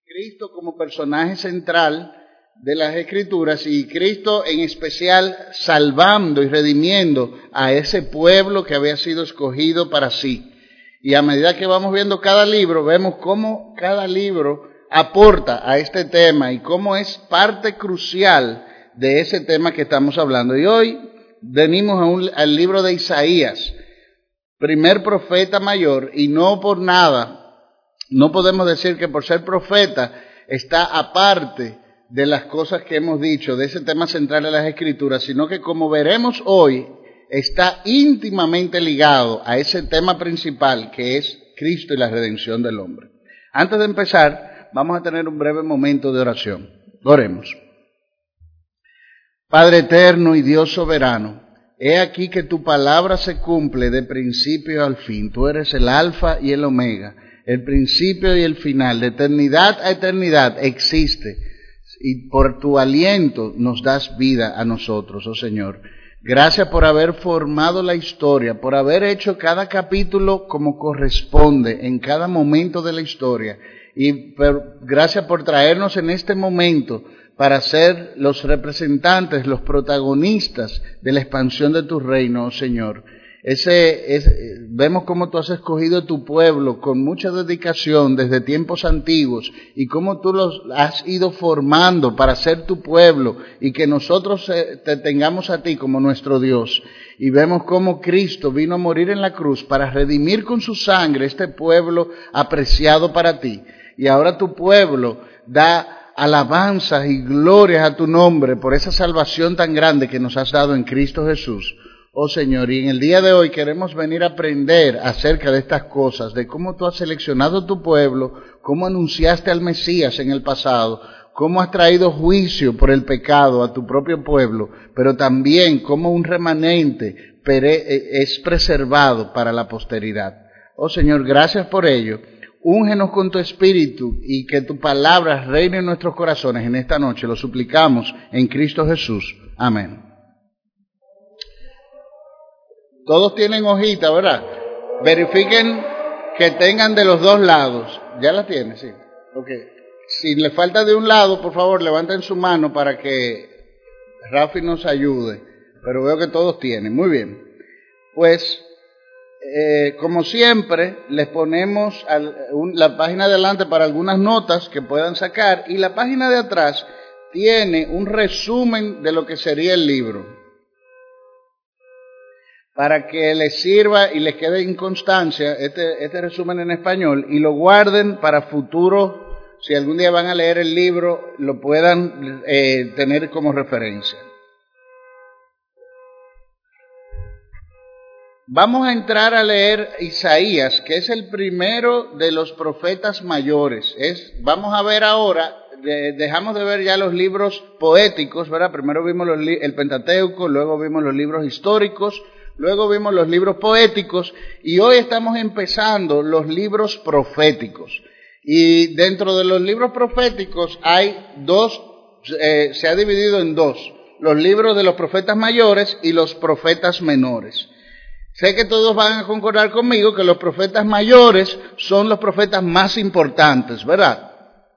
Cristo como personaje central de las Escrituras y Cristo en especial salvando y redimiendo a ese pueblo que había sido escogido para sí. Y a medida que vamos viendo cada libro, vemos cómo cada libro aporta a este tema y cómo es parte crucial de ese tema que estamos hablando. Y hoy venimos al libro de Isaías, primer profeta mayor, y no por nada, no podemos decir que por ser profeta está aparte de las cosas que hemos dicho, de ese tema central de las Escrituras, sino que como veremos hoy, está íntimamente ligado a ese tema principal que es Cristo y la redención del hombre. Antes de empezar, vamos a tener un breve momento de oración. Oremos. Padre eterno y Dios soberano, he aquí que tu palabra se cumple de principio al fin. Tú eres el alfa y el omega, el principio y el final, de eternidad a eternidad existe, y por tu aliento nos das vida a nosotros, oh Señor. Gracias por haber formado la historia, por haber hecho cada capítulo como corresponde en cada momento de la historia, y gracias por traernos en este momento para ser los representantes, los protagonistas de la expansión de tu reino, oh Señor. Vemos cómo tú has escogido tu pueblo con mucha dedicación desde tiempos antiguos y cómo tú los has ido formando para ser tu pueblo y que nosotros te tengamos a ti como nuestro Dios. Y vemos cómo Cristo vino a morir en la cruz para redimir con su sangre este pueblo apreciado para ti. Y ahora tu pueblo da alabanzas y glorias a tu nombre por esa salvación tan grande que nos has dado en Cristo Jesús. Oh Señor, y en el día de hoy queremos venir a aprender acerca de estas cosas, de cómo tú has seleccionado tu pueblo, cómo anunciaste al Mesías en el pasado, cómo has traído juicio por el pecado a tu propio pueblo, pero también cómo un remanente es preservado para la posteridad. Oh Señor, gracias por ello. Úngenos con tu espíritu y que tu palabra reine en nuestros corazones en esta noche. Lo suplicamos en Cristo Jesús. Amén. Todos tienen hojita, ¿verdad? Verifiquen que tengan de los dos lados. ¿Ya la tienen? Sí. Ok. Si le falta de un lado, por favor, levanten su mano para que Rafi nos ayude. Pero veo que todos tienen. Muy bien. Pues, como siempre, les ponemos la página de adelante para algunas notas que puedan sacar y la página de atrás tiene un resumen de lo que sería el libro, para que les sirva y les quede en constancia este resumen en español y lo guarden para futuro, si algún día van a leer el libro, lo puedan tener como referencia. Vamos a entrar a leer Isaías, que es el primero de los profetas mayores. Vamos a ver ahora, dejamos de ver ya los libros poéticos, ¿verdad? Primero vimos el Pentateuco, luego vimos los libros históricos, luego vimos los libros poéticos y hoy estamos empezando los libros proféticos. Y dentro de los libros proféticos hay se ha dividido en dos, los libros de los profetas mayores y los profetas menores. Sé que todos van a concordar conmigo que los profetas mayores son los profetas más importantes, ¿verdad?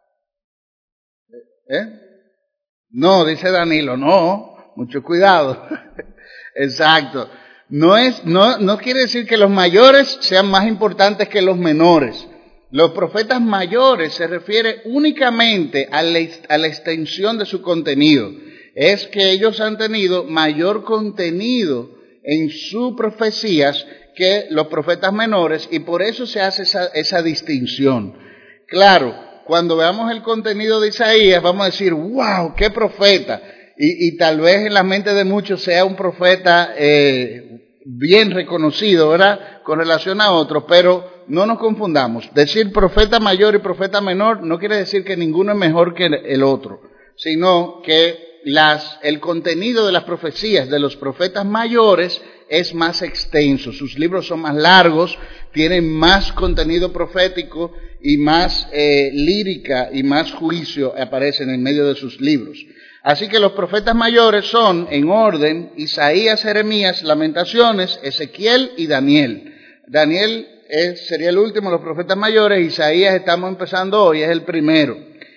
No, dice Danilo, no, mucho cuidado. Exacto. No quiere decir que los mayores sean más importantes que los menores. Los profetas mayores se refiere únicamente a la extensión de su contenido. Es que ellos han tenido mayor contenido en sus profecías que los profetas menores y por eso se hace esa distinción. Claro, cuando veamos el contenido de Isaías vamos a decir, wow, qué profeta. Y tal vez en la mente de muchos sea un profeta bien reconocido, ¿verdad? Con relación a otros, pero no nos confundamos. Decir profeta mayor y profeta menor no quiere decir que ninguno es mejor que el otro, sino que el contenido de las profecías de los profetas mayores es más extenso. Sus libros son más largos, tienen más contenido profético y más lírica y más juicio aparecen en medio de sus libros. Así que los profetas mayores son, en orden, Isaías, Jeremías, Lamentaciones, Ezequiel y Daniel. Daniel sería el último de los profetas mayores, Isaías estamos empezando hoy, es el primero.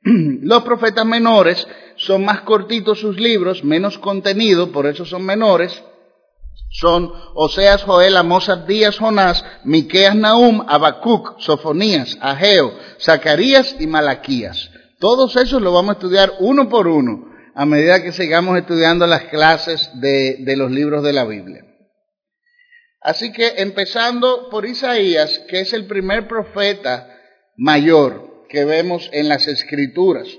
Los profetas menores son más cortitos sus libros, menos contenido, por eso son menores. Son Oseas, Joel, Amós, Abdías, Jonás, Miqueas, Nahum, Habacuc, Sofonías, Ageo, Zacarías y Malaquías. Todos esos los vamos a estudiar uno por uno a medida que sigamos estudiando las clases de los libros de la Biblia. Así que empezando por Isaías, que es el primer profeta mayor que vemos en las Escrituras.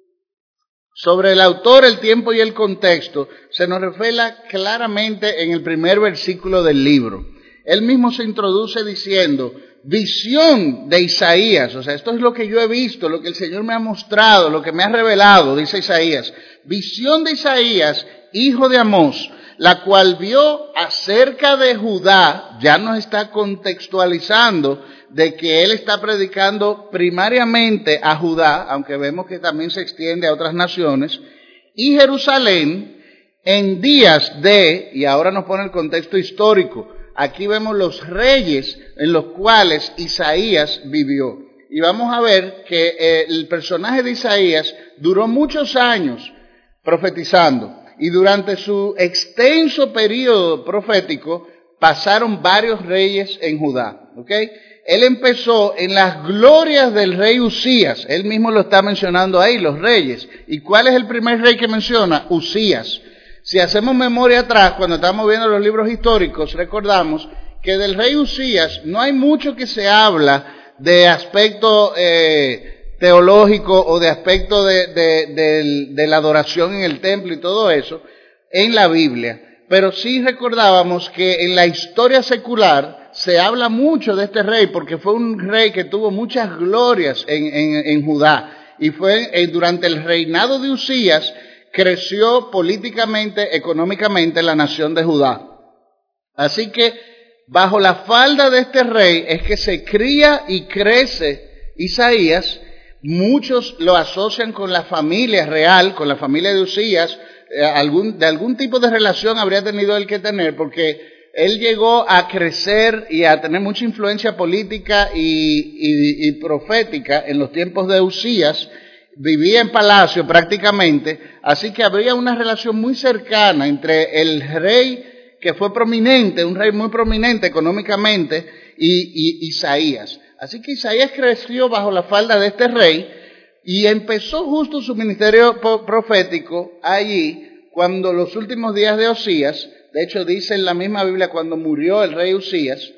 Sobre el autor, el tiempo y el contexto se nos revela claramente en el primer versículo del libro. Él mismo se introduce diciendo, visión de Isaías, o sea, esto es lo que yo he visto, lo que el Señor me ha mostrado, lo que me ha revelado, dice Isaías. Visión de Isaías, hijo de Amós, la cual vio acerca de Judá, ya nos está contextualizando de que él está predicando primariamente a Judá, aunque vemos que también se extiende a otras naciones, y Jerusalén en días de, y ahora nos pone el contexto histórico, aquí vemos los reyes en los cuales Isaías vivió. Y vamos a ver que el personaje de Isaías duró muchos años profetizando, y durante su extenso periodo profético pasaron varios reyes en Judá, ¿ok? Él empezó en las glorias del rey Usías, él mismo lo está mencionando ahí, los reyes. ¿Y cuál es el primer rey que menciona? Usías. Si hacemos memoria atrás, cuando estamos viendo los libros históricos, recordamos que del rey Usías no hay mucho que se habla de aspecto teológico o de aspecto de la adoración en el templo y todo eso en la Biblia. Pero sí recordábamos que en la historia secular se habla mucho de este rey porque fue un rey que tuvo muchas glorias en Judá. Y fue durante el reinado de Usías creció políticamente, económicamente la nación de Judá. Así que bajo la falda de este rey es que se cría y crece Isaías. Muchos lo asocian con la familia real, con la familia de Usías. De algún tipo de relación habría tenido él que tener, porque él llegó a crecer y a tener mucha influencia política y profética en los tiempos de Usías. Vivía en palacio prácticamente, así que habría una relación muy cercana entre el rey que fue prominente, un rey muy prominente económicamente, y Isaías. Así que Isaías creció bajo la falda de este rey y empezó justo su ministerio profético allí cuando los últimos días de Usías, de hecho dice en la misma Biblia cuando murió el rey Usías.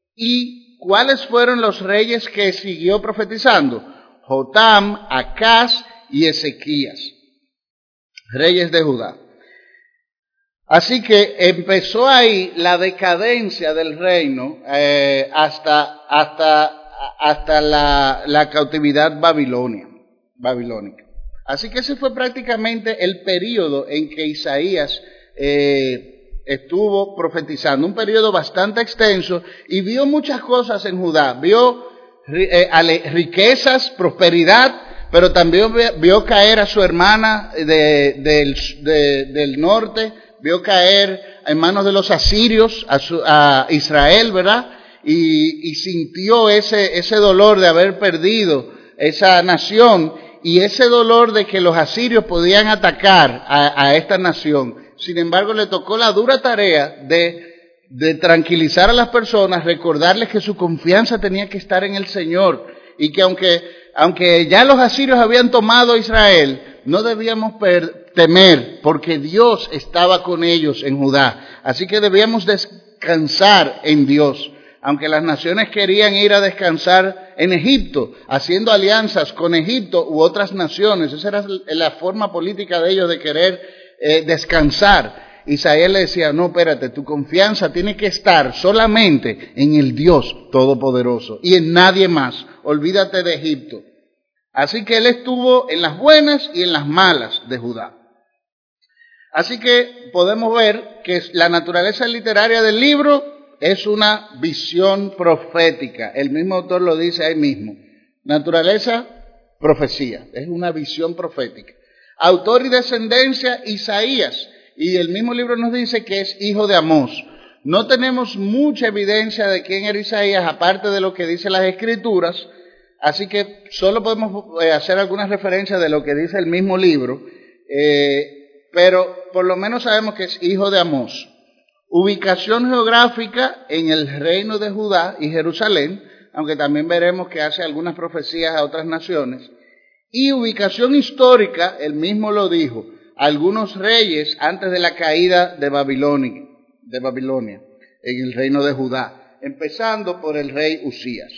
¿Y cuáles fueron los reyes que siguió profetizando? Jotam, Acaz y Ezequías, reyes de Judá. Así que empezó ahí la decadencia del reino hasta la cautividad babilónica. Así que ese fue prácticamente el periodo en que Isaías estuvo profetizando, un periodo bastante extenso, y vio muchas cosas en Judá. Vio riquezas, prosperidad, pero también vio caer a su hermana del norte, vio caer en manos de los asirios a Israel, ¿verdad? Y sintió ese dolor de haber perdido esa nación y ese dolor de que los asirios podían atacar a esta nación. Sin embargo, le tocó la dura tarea de tranquilizar a las personas, recordarles que su confianza tenía que estar en el Señor y que aunque ya los asirios habían tomado a Israel, no debíamos temer porque Dios estaba con ellos en Judá. Así que debíamos descansar en Dios. Aunque las naciones querían ir a descansar en Egipto, haciendo alianzas con Egipto u otras naciones, esa era la forma política de ellos de querer descansar. Isaías le decía, no, espérate, tu confianza tiene que estar solamente en el Dios Todopoderoso y en nadie más. Olvídate de Egipto. Así que él estuvo en las buenas y en las malas de Judá. Así que podemos ver que la naturaleza literaria del libro es una visión profética. El mismo autor lo dice ahí mismo. Naturaleza, profecía. Es una visión profética. Autor y descendencia, Isaías. Y el mismo libro nos dice que es hijo de Amós. No tenemos mucha evidencia de quién era Isaías, aparte de lo que dicen las Escrituras. así que solo podemos hacer algunas referencias de lo que dice el mismo libro, pero por lo menos sabemos que es hijo de Amós. Ubicación geográfica en el reino de Judá y Jerusalén, aunque también veremos que hace algunas profecías a otras naciones. Y ubicación histórica, él mismo lo dijo, algunos reyes antes de la caída de Babilonia, en el reino de Judá, empezando por el rey Usías.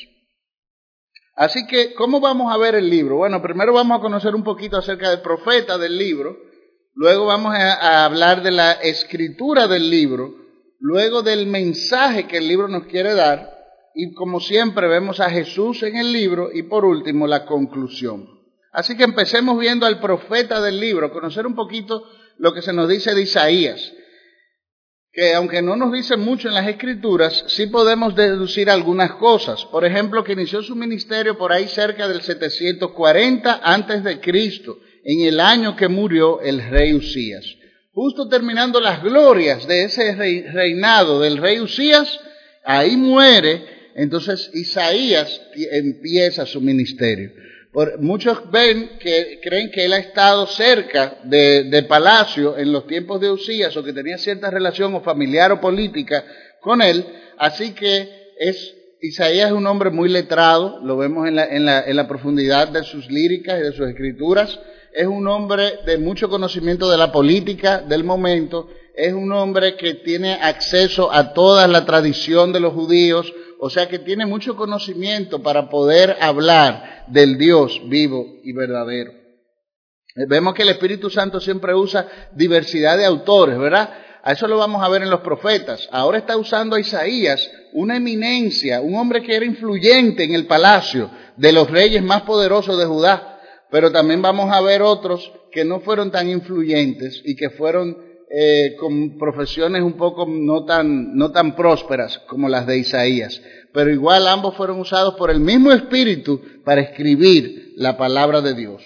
Así que, ¿cómo vamos a ver el libro? Bueno, primero vamos a conocer un poquito acerca del profeta del libro, luego vamos a hablar de la escritura del libro, luego del mensaje que el libro nos quiere dar, y como siempre vemos a Jesús en el libro, y por último la conclusión. Así que empecemos viendo al profeta del libro, conocer un poquito lo que se nos dice de Isaías, que aunque no nos dice mucho en las Escrituras, sí podemos deducir algunas cosas. Por ejemplo, que inició su ministerio por ahí cerca del 740 antes de Cristo, en el año que murió el rey Usías. Justo terminando las glorias de ese reinado del rey Usías, ahí muere, entonces Isaías empieza su ministerio. Muchos creen que él ha estado cerca de palacio en los tiempos de Usías, o que tenía cierta relación o familiar o política con él, así que Isaías es un hombre muy letrado, lo vemos en la profundidad de sus líricas y de sus escrituras, es un hombre de mucho conocimiento de la política del momento, es un hombre que tiene acceso a toda la tradición de los judíos, o sea que tiene mucho conocimiento para poder hablar del Dios vivo y verdadero. Vemos que el Espíritu Santo siempre usa diversidad de autores, ¿verdad? A eso lo vamos a ver en los profetas. Ahora está usando a Isaías, una eminencia, un hombre que era influyente en el palacio de los reyes más poderosos de Judá, pero también vamos a ver otros que no fueron tan influyentes y que fueron con profesiones un poco no tan prósperas como las de Isaías, pero igual ambos fueron usados por el mismo Espíritu para escribir la palabra de Dios.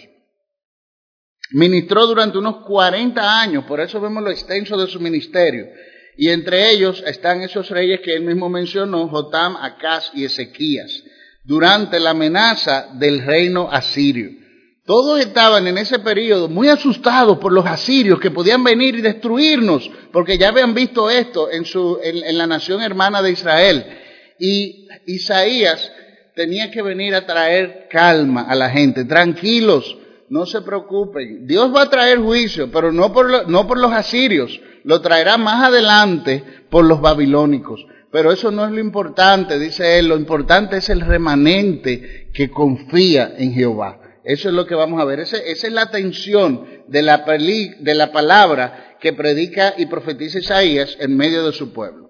Ministró durante unos 40 años, por eso vemos lo extenso de su ministerio, y entre ellos están esos reyes que él mismo mencionó, Jotam, Acaz y Ezequías, durante la amenaza del reino asirio. Todos estaban en ese periodo muy asustados por los asirios que podían venir y destruirnos, porque ya habían visto esto en la nación hermana de Israel. Y Isaías tenía que venir a traer calma a la gente. Tranquilos, no se preocupen. Dios va a traer juicio, pero no por los asirios. Lo traerá más adelante por los babilónicos. Pero eso no es lo importante, dice él. Lo importante es el remanente que confía en Jehová. Eso es lo que vamos a ver. Esa es la tensión de la palabra que predica y profetiza Isaías en medio de su pueblo.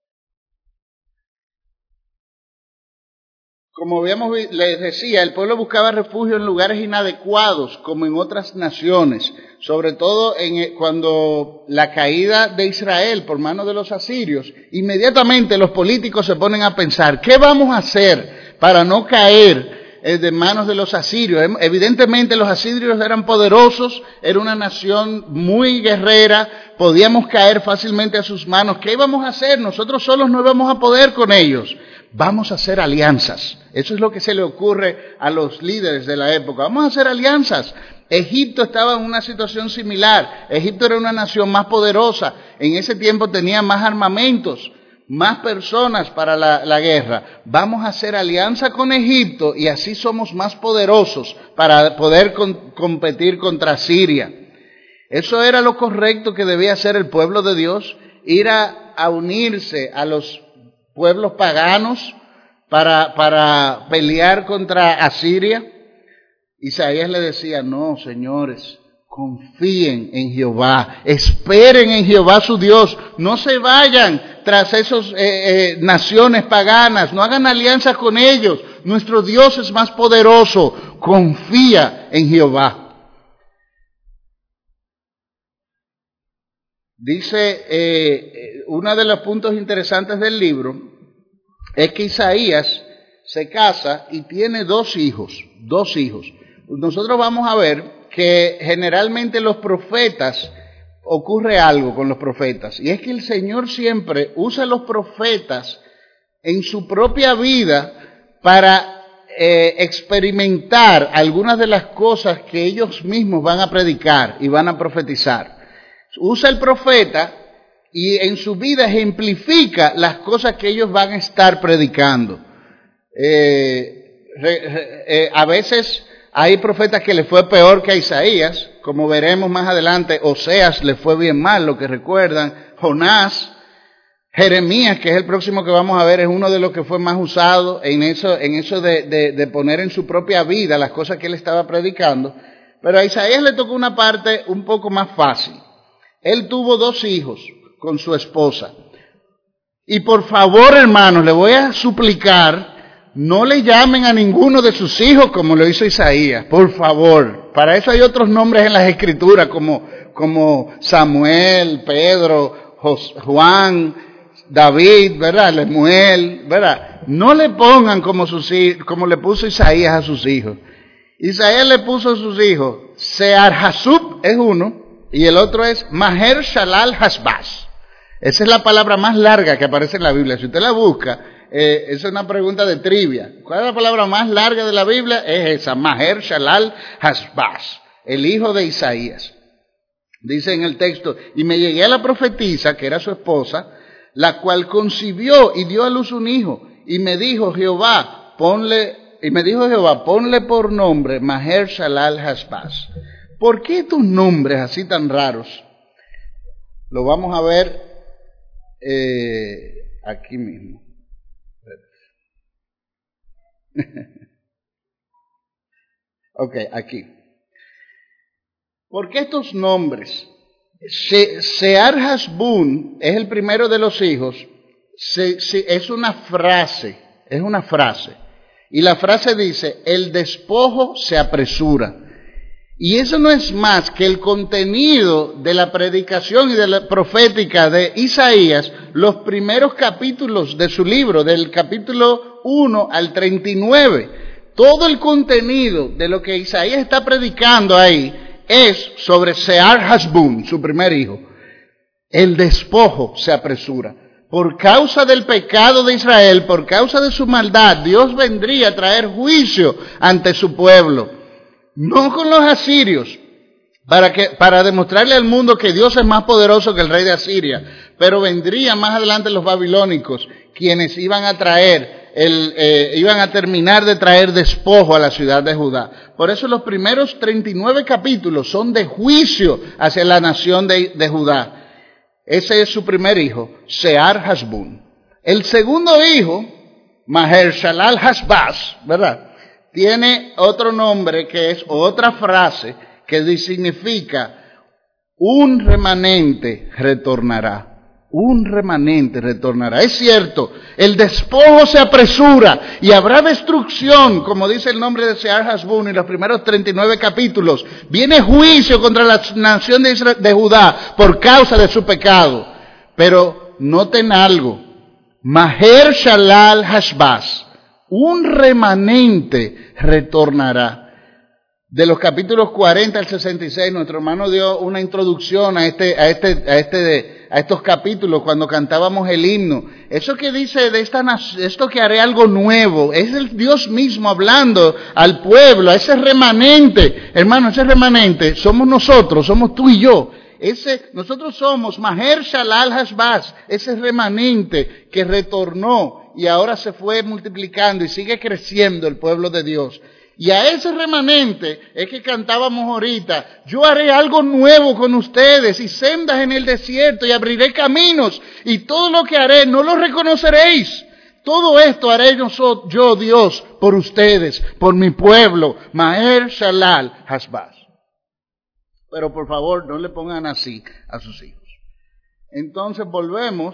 Como les decía, el pueblo buscaba refugio en lugares inadecuados, como en otras naciones, sobre todo cuando la caída de Israel por mano de los asirios, inmediatamente los políticos se ponen a pensar, ¿qué vamos a hacer para no caer de manos de los asirios? Evidentemente los asirios eran poderosos, era una nación muy guerrera, podíamos caer fácilmente a sus manos. ¿Qué íbamos a hacer? Nosotros solos no íbamos a poder con ellos. Vamos a hacer alianzas. Eso es lo que se le ocurre a los líderes de la época. Vamos a hacer alianzas. Egipto estaba en una situación similar. Egipto era una nación más poderosa. En ese tiempo tenía más armamentos, más personas para la guerra. Vamos a hacer alianza con Egipto y así somos más poderosos para poder competir contra Siria. Eso era lo correcto que debía hacer el pueblo de Dios, ir a unirse a los pueblos paganos para pelear contra Asiria. Isaías le decía, no, señores, confíen en Jehová, esperen en Jehová su Dios, no se vayan tras esas naciones paganas, no hagan alianzas con ellos, nuestro Dios es más poderoso, confía en Jehová. Dice, uno de los puntos interesantes del libro es que Isaías se casa y tiene dos hijos. Nosotros vamos a ver que generalmente los profetas, ocurre algo con los profetas, y es que el Señor siempre usa a los profetas en su propia vida para experimentar algunas de las cosas que ellos mismos van a predicar y van a profetizar. Usa el profeta y en su vida ejemplifica las cosas que ellos van a estar predicando. A veces hay profetas que le fue peor que a Isaías, como veremos más adelante. Oseas le fue bien mal, lo que recuerdan. Jonás, Jeremías, que es el próximo que vamos a ver, es uno de los que fue más usado en eso de poner en su propia vida las cosas que él estaba predicando. Pero a Isaías le tocó una parte un poco más fácil. Él tuvo 2 hijos con su esposa. Y por favor, hermanos, le voy a suplicar, no le llamen a ninguno de sus hijos como lo hizo Isaías, por favor. Para eso hay otros nombres en las Escrituras como Samuel, Pedro, Juan, David, ¿verdad? Lemuel, ¿verdad? No le pongan como le puso Isaías a sus hijos. Isaías le puso a sus hijos, Sear-Jasub es uno, y el otro es Maher-Shalal-Hasbaz. Esa es la palabra más larga que aparece en la Biblia. Si usted la busca, es una pregunta de trivia. ¿Cuál es la palabra más larga de la Biblia? Es esa, Maher-Shalal-Hasbaz, el hijo de Isaías. Dice en el texto, y me llegué a la profetisa, que era su esposa, la cual concibió y dio a luz un hijo, y me dijo Jehová, ponle por nombre Maher-Shalal-Hasbaz. ¿Por qué estos nombres así tan raros? Lo vamos a ver aquí mismo. Ok, aquí. ¿Por qué estos nombres? Sear-Hasbun es el primero de los hijos. Es una frase. Y la frase dice, el despojo se apresura. Y eso no es más que el contenido de la predicación y de la profética de Isaías, los primeros capítulos de su libro, del capítulo 1 al 39. Todo el contenido de lo que Isaías está predicando ahí es sobre Sear-Hasbun, su primer hijo. El despojo se apresura. Por causa del pecado de Israel, por causa de su maldad, Dios vendría a traer juicio ante su pueblo. No con los asirios, para demostrarle al mundo que Dios es más poderoso que el rey de Asiria, pero vendrían más adelante los babilónicos, quienes iban a terminar de traer despojo a la ciudad de Judá. Por eso los primeros 39 capítulos son de juicio hacia la nación de Judá. Ese es su primer hijo, Sear-Hasbun. El segundo hijo, Maher-Shalal-Hasbaz, ¿verdad? Tiene otro nombre que es otra frase que significa un remanente retornará. Un remanente retornará. Es cierto, el despojo se apresura y habrá destrucción, como dice el nombre de Sear-Hasbun en los primeros 39 capítulos. Viene juicio contra la nación de Judá por causa de su pecado. Pero noten algo, Maher-Shalal-Hasbaz, un remanente retornará. De los capítulos 40 al 66, nuestro hermano dio una introducción a estos capítulos cuando cantábamos el himno. Eso que dice de esto que haré algo nuevo, es el Dios mismo hablando al pueblo, a ese remanente. Hermano, ese remanente somos nosotros, somos tú y yo. Nosotros somos Maher-Shalal-Hasbaz, ese remanente que retornó y ahora se fue multiplicando y sigue creciendo el pueblo de Dios. Y a ese remanente es que cantábamos ahorita, yo haré algo nuevo con ustedes y sendas en el desierto y abriré caminos y todo lo que haré no lo reconoceréis. Todo esto haré yo Dios por ustedes, por mi pueblo, Maher-Shalal-Hasbaz. Pero por favor no le pongan así a sus hijos. Entonces volvemos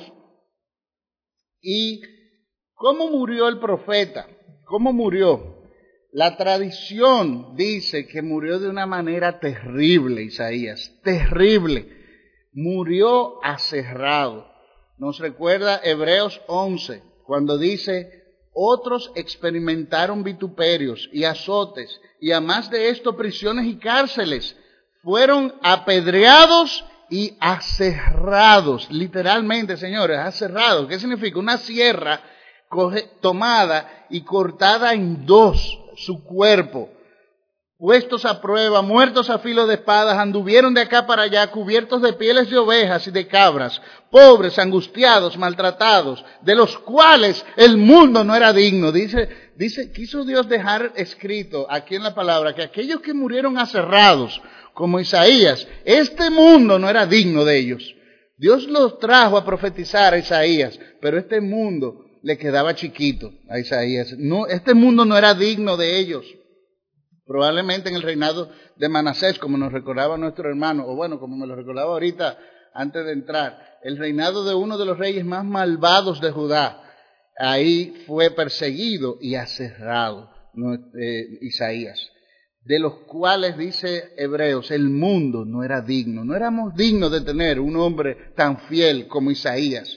y ¿cómo murió el profeta? ¿Cómo murió? La tradición dice que murió de una manera terrible, Isaías, terrible. Murió aserrado. Nos recuerda Hebreos 11, cuando dice, otros experimentaron vituperios y azotes, y a más de esto prisiones y cárceles. Fueron apedreados y aserrados, literalmente, señores, aserrados. ¿Qué significa? Una sierra tomada y cortada en dos. su cuerpo, puestos a prueba, muertos a filo de espadas, anduvieron de acá para allá, cubiertos de pieles de ovejas y de cabras, pobres, angustiados, maltratados, de los cuales el mundo no era digno. Quiso Dios dejar escrito aquí en la palabra que aquellos que murieron aserrados, como Isaías, este mundo no era digno de ellos. Dios los trajo a profetizar a Isaías, pero este mundo le quedaba chiquito a Isaías. No, este mundo no era digno de ellos. Probablemente en el reinado de Manasés, como nos recordaba nuestro hermano, o bueno, como me lo recordaba ahorita antes de entrar, el reinado de uno de los reyes más malvados de Judá, ahí fue perseguido y aserrado Isaías, de los cuales dice Hebreos, el mundo no era digno, no éramos dignos de tener un hombre tan fiel como Isaías,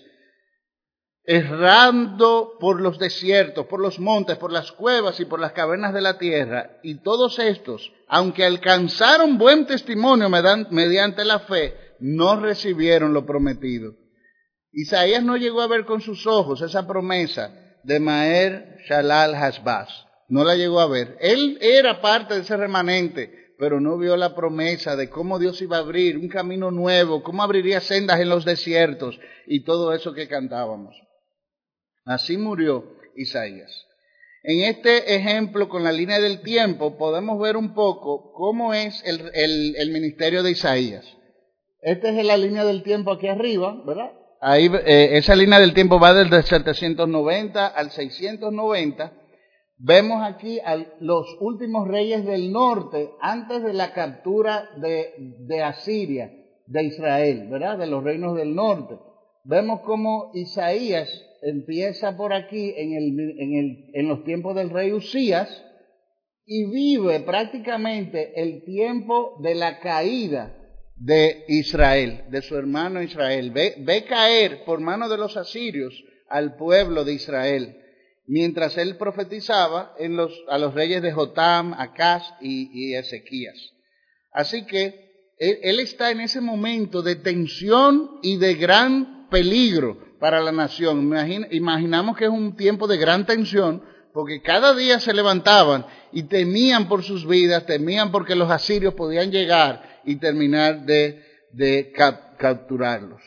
errando por los desiertos, por los montes, por las cuevas y por las cavernas de la tierra. Y todos estos, aunque alcanzaron buen testimonio mediante la fe, no recibieron lo prometido. Isaías no llegó a ver con sus ojos esa promesa de Maher Shalal Hashbaz. No la llegó a ver. Él era parte de ese remanente, pero no vio la promesa de cómo Dios iba a abrir un camino nuevo, cómo abriría sendas en los desiertos y todo eso que cantábamos. Así murió Isaías. En este ejemplo, con la línea del tiempo, podemos ver un poco cómo es el ministerio de Isaías. Esta es la línea del tiempo aquí arriba, ¿verdad? Ahí, esa línea del tiempo va desde el 790 al 690. Vemos aquí a los últimos reyes del norte antes de la captura de Asiria, de Israel, ¿verdad? De los reinos del norte. Vemos cómo Isaías empieza por aquí en los tiempos del rey Usías y vive prácticamente el tiempo de la caída de Israel, de su hermano Israel. Ve caer por mano de los asirios al pueblo de Israel, mientras él profetizaba a los reyes de Jotam, Acaz y Ezequías. Así que él está en ese momento de tensión y de gran peligro para la nación. Imaginamos que es un tiempo de gran tensión, porque cada día se levantaban y temían por sus vidas, temían porque los asirios podían llegar y terminar de capturarlos.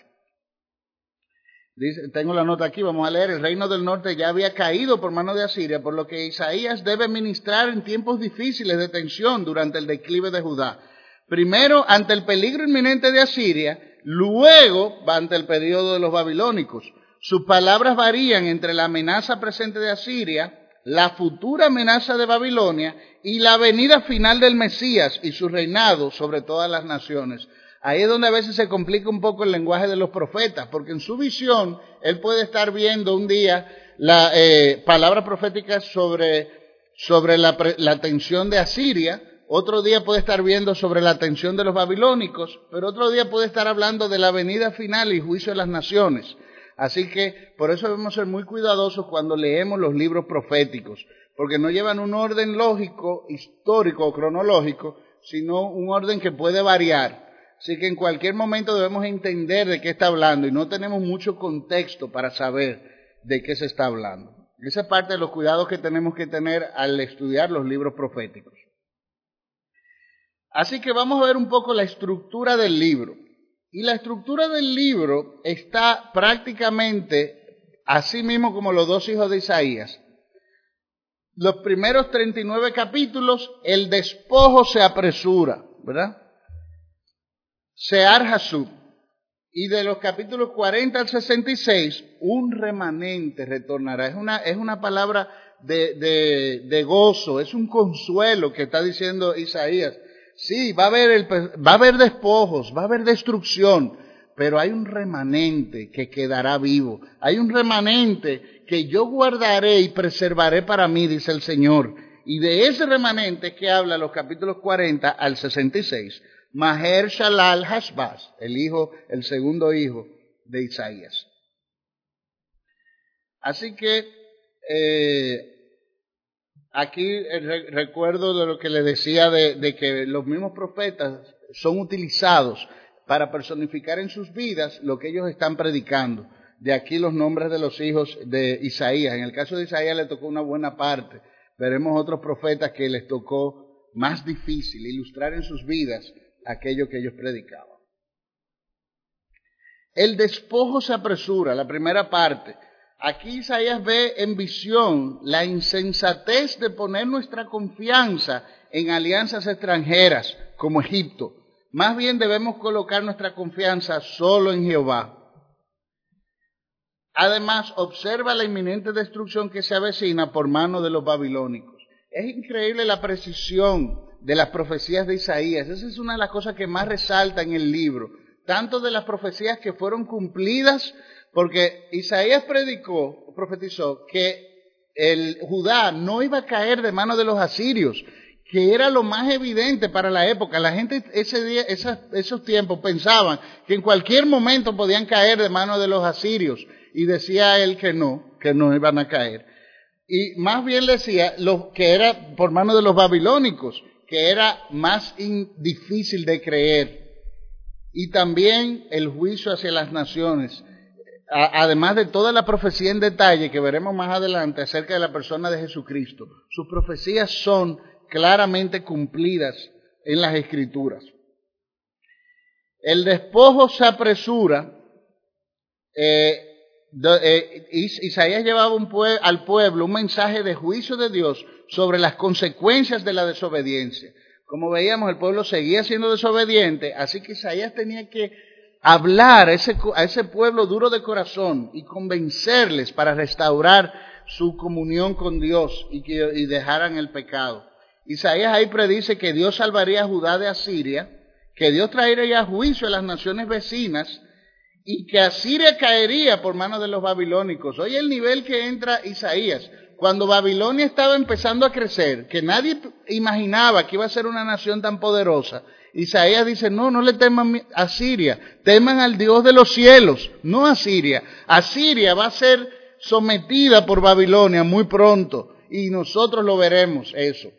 Tengo la nota aquí, vamos a leer. El reino del norte ya había caído por mano de Asiria, por lo que Isaías debe ministrar en tiempos difíciles de tensión durante el declive de Judá. Primero ante el peligro inminente de Asiria, luego ante el periodo de los babilónicos. Sus palabras varían entre la amenaza presente de Asiria, la futura amenaza de Babilonia y la venida final del Mesías y su reinado sobre todas las naciones. Ahí es donde a veces se complica un poco el lenguaje de los profetas, porque en su visión él puede estar viendo un día la palabra profética sobre la tensión de Asiria, otro día puede estar viendo sobre la tensión de los babilónicos, pero otro día puede estar hablando de la venida final y juicio de las naciones. Así que por eso debemos ser muy cuidadosos cuando leemos los libros proféticos, porque no llevan un orden lógico, histórico o cronológico, sino un orden que puede variar. Así que en cualquier momento debemos entender de qué está hablando y no tenemos mucho contexto para saber de qué se está hablando. Esa es parte de los cuidados que tenemos que tener al estudiar los libros proféticos. Así que vamos a ver un poco la estructura del libro. Y la estructura del libro está prácticamente así mismo como los dos hijos de Isaías. Los primeros 39 capítulos, el despojo se apresura, ¿verdad? Sear Hasub. Y de los capítulos 40 al 66, un remanente retornará. Es una palabra de gozo, es un consuelo que está diciendo Isaías. Sí, va a haber despojos, va a haber destrucción, pero hay un remanente que quedará vivo. Hay un remanente que yo guardaré y preservaré para mí, dice el Señor. Y de ese remanente que habla los capítulos 40 al 66, Maher Shalal Hashbaz, el segundo hijo de Isaías. Así que aquí recuerdo de lo que le decía de que los mismos profetas son utilizados para personificar en sus vidas lo que ellos están predicando. De aquí los nombres de los hijos de Isaías. En el caso de Isaías le tocó una buena parte, veremos otros profetas que les tocó más difícil ilustrar en sus vidas aquello que ellos predicaban. El despojo se apresura, la primera parte. Aquí Isaías ve en visión la insensatez de poner nuestra confianza en alianzas extranjeras como Egipto. Más bien debemos colocar nuestra confianza solo en Jehová. Además, observa la inminente destrucción que se avecina por mano de los babilónicos. Es increíble la precisión de las profecías de Isaías. Esa es una de las cosas que más resalta en el libro. Tanto de las profecías que fueron cumplidas, porque Isaías profetizó que el Judá no iba a caer de manos de los asirios, que era lo más evidente para la época. La gente esos tiempos pensaban que en cualquier momento podían caer de manos de los asirios, y decía él que no iban a caer. Y más bien decía que era por mano de los babilónicos, que era más difícil de creer. Y también el juicio hacia las naciones, además de toda la profecía en detalle que veremos más adelante acerca de la persona de Jesucristo. Sus profecías son claramente cumplidas en las Escrituras. El despojo se apresura. Isaías llevaba al pueblo un mensaje de juicio de Dios sobre las consecuencias de la desobediencia. Como veíamos, el pueblo seguía siendo desobediente, así que Isaías tenía que hablar a ese pueblo duro de corazón y convencerles para restaurar su comunión con Dios y dejaran el pecado. Isaías ahí predice que Dios salvaría a Judá de Asiria, que Dios traería juicio a las naciones vecinas y que Asiria caería por manos de los babilónicos. Oye el nivel que entra Isaías. Cuando Babilonia estaba empezando a crecer, que nadie imaginaba que iba a ser una nación tan poderosa, Isaías dice, no le teman a Siria, teman al Dios de los cielos, no a Siria. Asiria va a ser sometida por Babilonia muy pronto y nosotros lo veremos eso.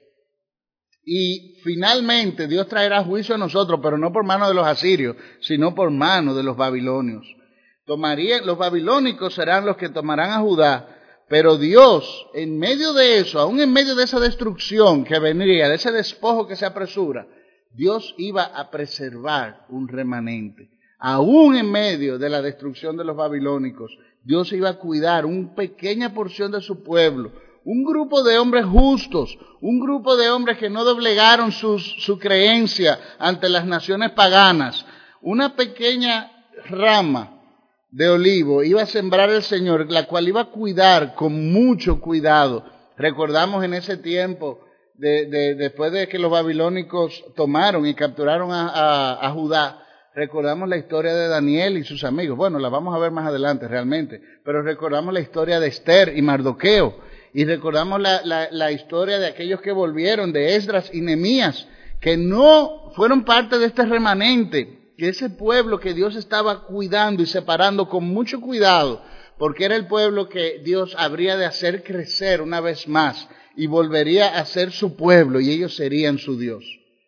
Y finalmente Dios traerá juicio a nosotros, pero no por mano de los asirios, sino por mano de los babilonios. Los babilónicos serán los que tomarán a Judá. Pero Dios, en medio de eso, aún en medio de esa destrucción que vendría, de ese despojo que se apresura, Dios iba a preservar un remanente. Aún en medio de la destrucción de los babilónicos, Dios iba a cuidar una pequeña porción de su pueblo, un grupo de hombres justos, un grupo de hombres que no doblegaron su creencia ante las naciones paganas, una pequeña rama de olivo iba a sembrar el Señor, la cual iba a cuidar con mucho cuidado. Recordamos en ese tiempo, después de que los babilónicos tomaron y capturaron a Judá, recordamos la historia de Daniel y sus amigos. Bueno, la vamos a ver más adelante realmente, pero recordamos la historia de Esther y Mardoqueo, y recordamos la historia de aquellos que volvieron, de Esdras y Nehemías, que no fueron parte de este remanente, que ese pueblo que Dios estaba cuidando y separando con mucho cuidado, porque era el pueblo que Dios habría de hacer crecer una vez más y volvería a ser su pueblo y ellos serían su Dios.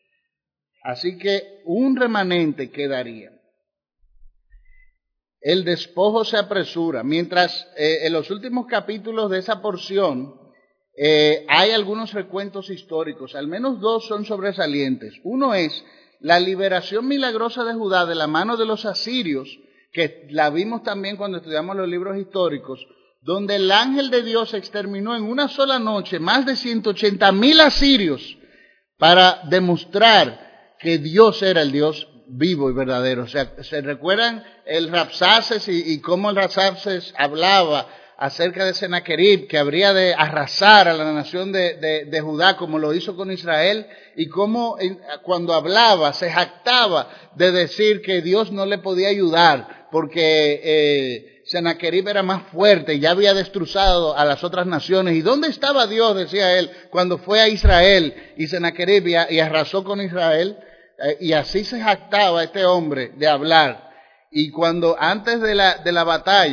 Así que un remanente quedaría. El despojo se apresura. Mientras en los últimos capítulos de esa porción hay algunos recuentos históricos, al menos dos son sobresalientes. Uno es la liberación milagrosa de Judá de la mano de los asirios, que la vimos también cuando estudiamos los libros históricos, donde el ángel de Dios exterminó en una sola noche más de 180,000 asirios para demostrar que Dios era el Dios vivo y verdadero. O sea, ¿se recuerdan el Rabsaces y cómo el Rabsaces hablaba acerca de Sennacherib, que habría de arrasar a la nación de Judá como lo hizo con Israel, y cómo cuando hablaba se jactaba de decir que Dios no le podía ayudar porque Sennacherib era más fuerte y ya había destrozado a las otras naciones? ¿Y dónde estaba Dios, decía él, cuando fue a Israel y Sennacherib y arrasó con Israel? Y así se jactaba este hombre de hablar. Y cuando antes de la batalla,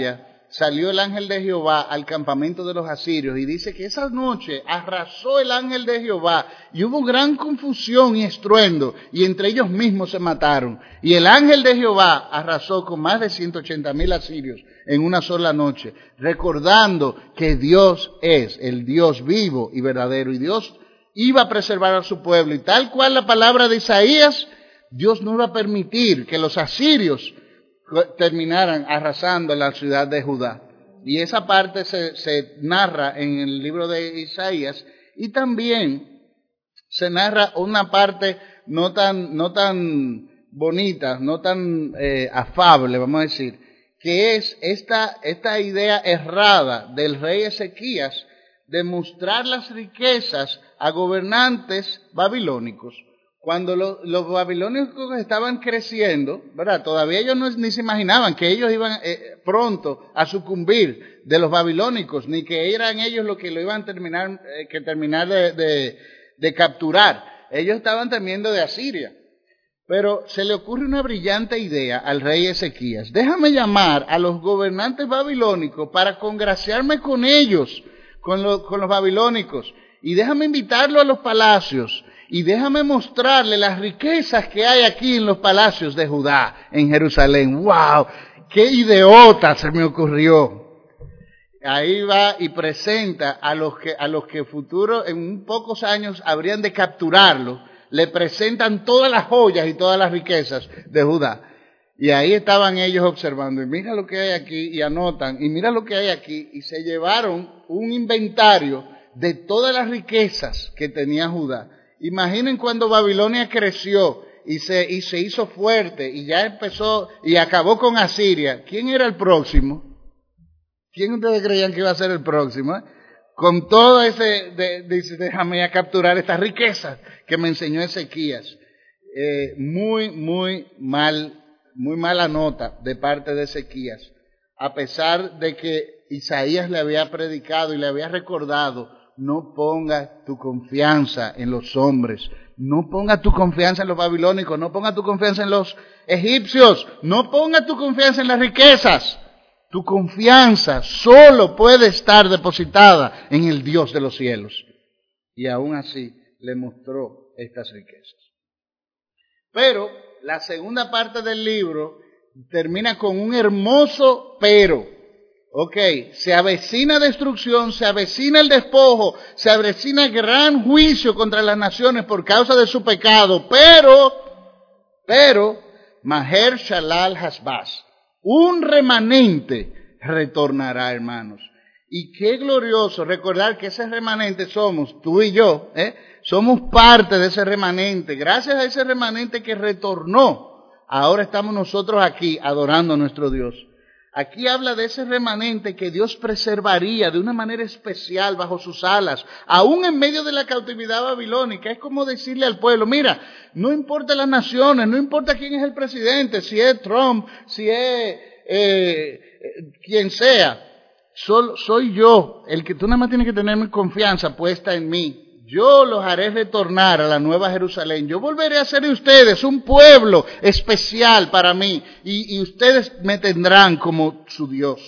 salió el ángel de Jehová al campamento de los asirios, y dice que esa noche arrasó el ángel de Jehová, y hubo gran confusión y estruendo, y entre ellos mismos se mataron. Y el ángel de Jehová arrasó con más de 180,000 asirios en una sola noche, recordando que Dios es el Dios vivo y verdadero, y Dios iba a preservar a su pueblo, y tal cual la palabra de Isaías, Dios no iba a permitir que los asirios terminaran arrasando la ciudad de Judá. Y esa parte se narra en el libro de Isaías, y también se narra una parte no tan bonita, no tan afable, vamos a decir, que es esta idea errada del rey Ezequías de mostrar las riquezas a gobernantes babilónicos. Cuando los babilónicos estaban creciendo, ¿verdad? Todavía ellos ni se imaginaban que ellos iban pronto a sucumbir de los babilónicos, ni que eran ellos los que lo iban a terminar de capturar. Ellos estaban temiendo de Asiria. Pero se le ocurre una brillante idea al rey Ezequías. Déjame llamar a los gobernantes babilónicos para congraciarme con ellos, con los babilónicos, y déjame invitarlo a los palacios. Y déjame mostrarle las riquezas que hay aquí en los palacios de Judá, en Jerusalén. ¡Wow! ¡Qué idiota se me ocurrió! Ahí va y presenta a los que futuro, en pocos años, habrían de capturarlo. Le presentan todas las joyas y todas las riquezas de Judá. Y ahí estaban ellos observando. Y mira lo que hay aquí, y anotan. Y mira lo que hay aquí. Y se llevaron un inventario de todas las riquezas que tenía Judá. Imaginen cuando Babilonia creció y se hizo fuerte y ya empezó y acabó con Asiria. ¿Quién era el próximo? ¿Quién ustedes creían que iba a ser el próximo? Con todo dice, déjame a capturar estas riquezas que me enseñó Ezequías. Muy mala nota de parte de Ezequías. A pesar de que Isaías le había predicado y le había recordado: no pongas tu confianza en los hombres, no pongas tu confianza en los babilónicos, no pongas tu confianza en los egipcios, no pongas tu confianza en las riquezas. Tu confianza solo puede estar depositada en el Dios de los cielos. Y aún así le mostró estas riquezas. Pero la segunda parte del libro termina con un hermoso pero. Ok, se avecina destrucción, se avecina el despojo, se avecina gran juicio contra las naciones por causa de su pecado, pero, Maher Shalal Hasbaz, un remanente retornará, hermanos. Y qué glorioso recordar que ese remanente somos tú y yo, somos parte de ese remanente. Gracias a ese remanente que retornó, ahora estamos nosotros aquí adorando a nuestro Dios. Aquí habla de ese remanente que Dios preservaría de una manera especial bajo sus alas, aún en medio de la cautividad babilónica. Es como decirle al pueblo: mira, no importa las naciones, no importa quién es el presidente, si es Trump, si es quien sea, soy yo el que tú nada más tienes que tener mi confianza puesta en mí. Yo los haré retornar a la Nueva Jerusalén. Yo volveré a ser de ustedes un pueblo especial para mí. Y ustedes me tendrán como su Dios.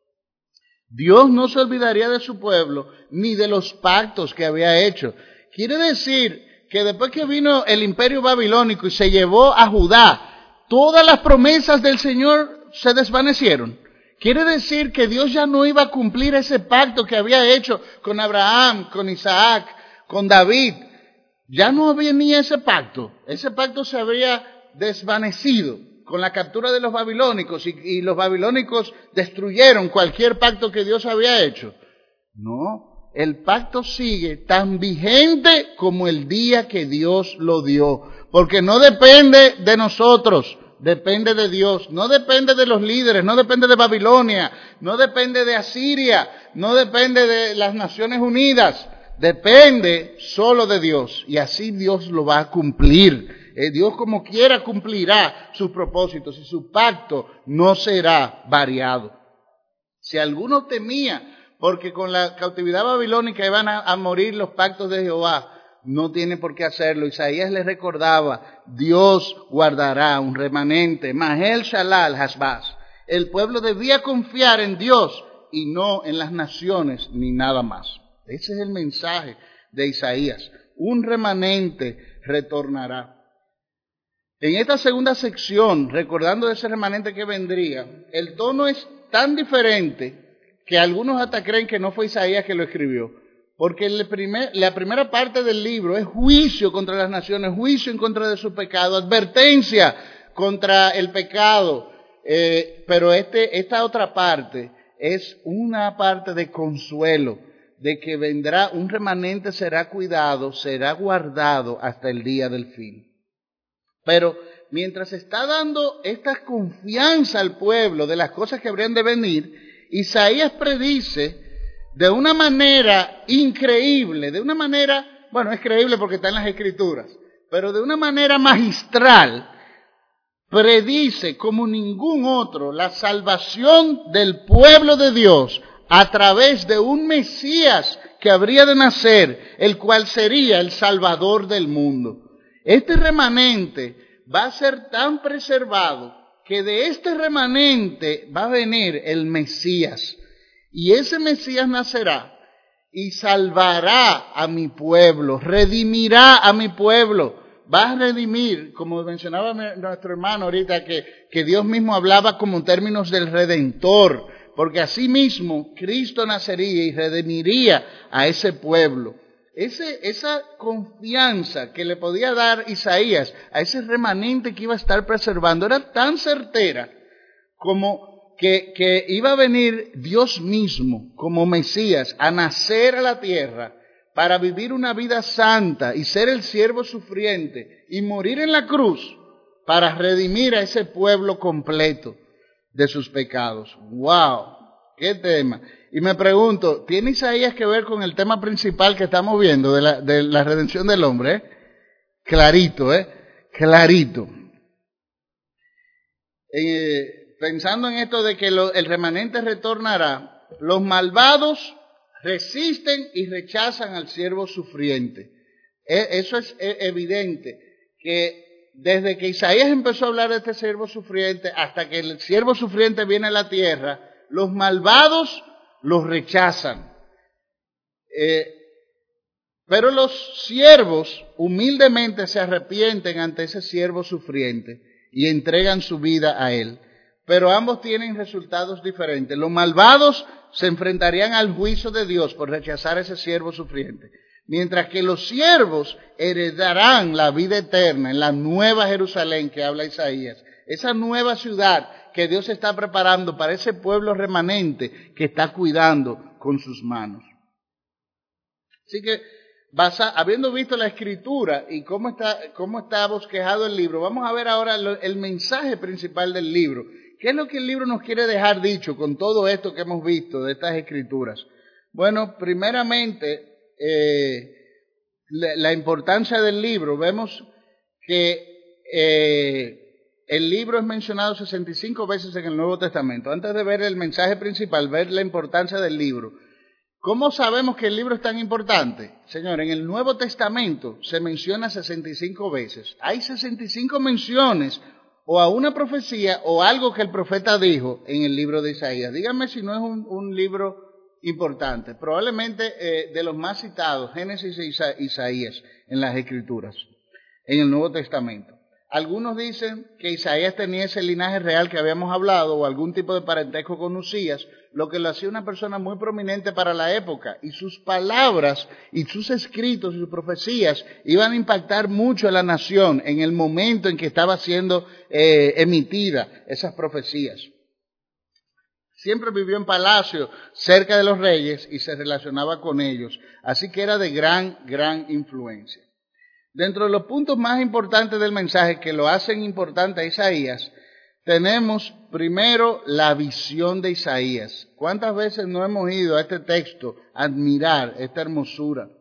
Dios no se olvidaría de su pueblo ni de los pactos que había hecho. Quiere decir que después que vino el imperio babilónico y se llevó a Judá, todas las promesas del Señor se desvanecieron. Quiere decir que Dios ya no iba a cumplir ese pacto que había hecho con Abraham, con Isaac, con David. Ya no venía ese pacto. Ese pacto se había desvanecido con la captura de los babilónicos y los babilónicos destruyeron cualquier pacto que Dios había hecho. No, el pacto sigue tan vigente como el día que Dios lo dio, porque no depende de nosotros, depende de Dios, no depende de los líderes, no depende de Babilonia, no depende de Asiria, no depende de las Naciones Unidas. Depende solo de Dios, y así Dios lo va a cumplir. Dios como quiera cumplirá sus propósitos y su pacto no será variado. Si alguno temía porque con la cautividad babilónica iban a morir los pactos de Jehová, no tiene por qué hacerlo. Isaías les recordaba: Dios guardará un remanente, Maher Shalal Hasbaz. El pueblo debía confiar en Dios y no en las naciones ni nada más. Ese es el mensaje de Isaías. Un remanente retornará. En esta segunda sección, recordando ese remanente que vendría, el tono es tan diferente que algunos hasta creen que no fue Isaías que lo escribió. Porque la primera parte del libro es juicio contra las naciones, juicio en contra de su pecado, advertencia contra el pecado. Pero esta otra parte es una parte de consuelo, de que vendrá un remanente, será cuidado, será guardado hasta el día del fin. Pero mientras está dando esta confianza al pueblo de las cosas que habrían de venir, Isaías predice de una manera increíble, de una manera, bueno, es creíble porque está en las Escrituras, pero de una manera magistral, predice como ningún otro la salvación del pueblo de Dios a través de un Mesías que habría de nacer, el cual sería el Salvador del mundo. Este remanente va a ser tan preservado que de este remanente va a venir el Mesías. Y ese Mesías nacerá y salvará a mi pueblo, redimirá a mi pueblo. Va a redimir, como mencionaba nuestro hermano ahorita, que Dios mismo hablaba como en términos del Redentor, porque así mismo Cristo nacería y redimiría a ese pueblo. Esa confianza que le podía dar Isaías a ese remanente que iba a estar preservando era tan certera como que iba a venir Dios mismo como Mesías a nacer a la tierra para vivir una vida santa y ser el siervo sufriente y morir en la cruz para redimir a ese pueblo completo de sus pecados. ¡Wow! ¡Qué tema! Y me pregunto, ¿tiene Isaías que ver con el tema principal que estamos viendo de la redención del hombre? Clarito, clarito. Pensando en esto de que el remanente retornará, los malvados resisten y rechazan al siervo sufriente. Eso es evidente, que desde que Isaías empezó a hablar de este siervo sufriente hasta que el siervo sufriente viene a la tierra, los malvados los rechazan. Pero los siervos humildemente se arrepienten ante ese siervo sufriente y entregan su vida a él. Pero ambos tienen resultados diferentes. Los malvados se enfrentarían al juicio de Dios por rechazar a ese siervo sufriente, mientras que los siervos heredarán la vida eterna en la nueva Jerusalén que habla Isaías, esa nueva ciudad que Dios está preparando para ese pueblo remanente que está cuidando con sus manos. Así que, habiendo visto la Escritura y cómo está bosquejado el libro, vamos a ver ahora el mensaje principal del libro. ¿Qué es lo que el libro nos quiere dejar dicho con todo esto que hemos visto de estas Escrituras? Bueno, primeramente, la importancia del libro. Vemos que el libro es mencionado 65 veces en el Nuevo Testamento. Antes de ver el mensaje principal, ver la importancia del libro. ¿Cómo sabemos que el libro es tan importante? Señor, en el Nuevo Testamento se menciona 65 veces. Hay 65 menciones o a una profecía o algo que el profeta dijo en el libro de Isaías. Díganme si no es un libro importante. Probablemente de los más citados, Génesis e Isaías en las Escrituras, en el Nuevo Testamento. Algunos dicen que Isaías tenía ese linaje real que habíamos hablado o algún tipo de parentesco con Usías, lo que lo hacía una persona muy prominente para la época, y sus palabras y sus escritos y sus profecías iban a impactar mucho a la nación en el momento en que estaba siendo emitida esas profecías. Siempre vivió en palacio cerca de los reyes y se relacionaba con ellos, así que era de gran influencia. Dentro de los puntos más importantes del mensaje que lo hacen importante a Isaías, tenemos primero la visión de Isaías. ¿Cuántas veces no hemos ido a este texto a admirar esta hermosura?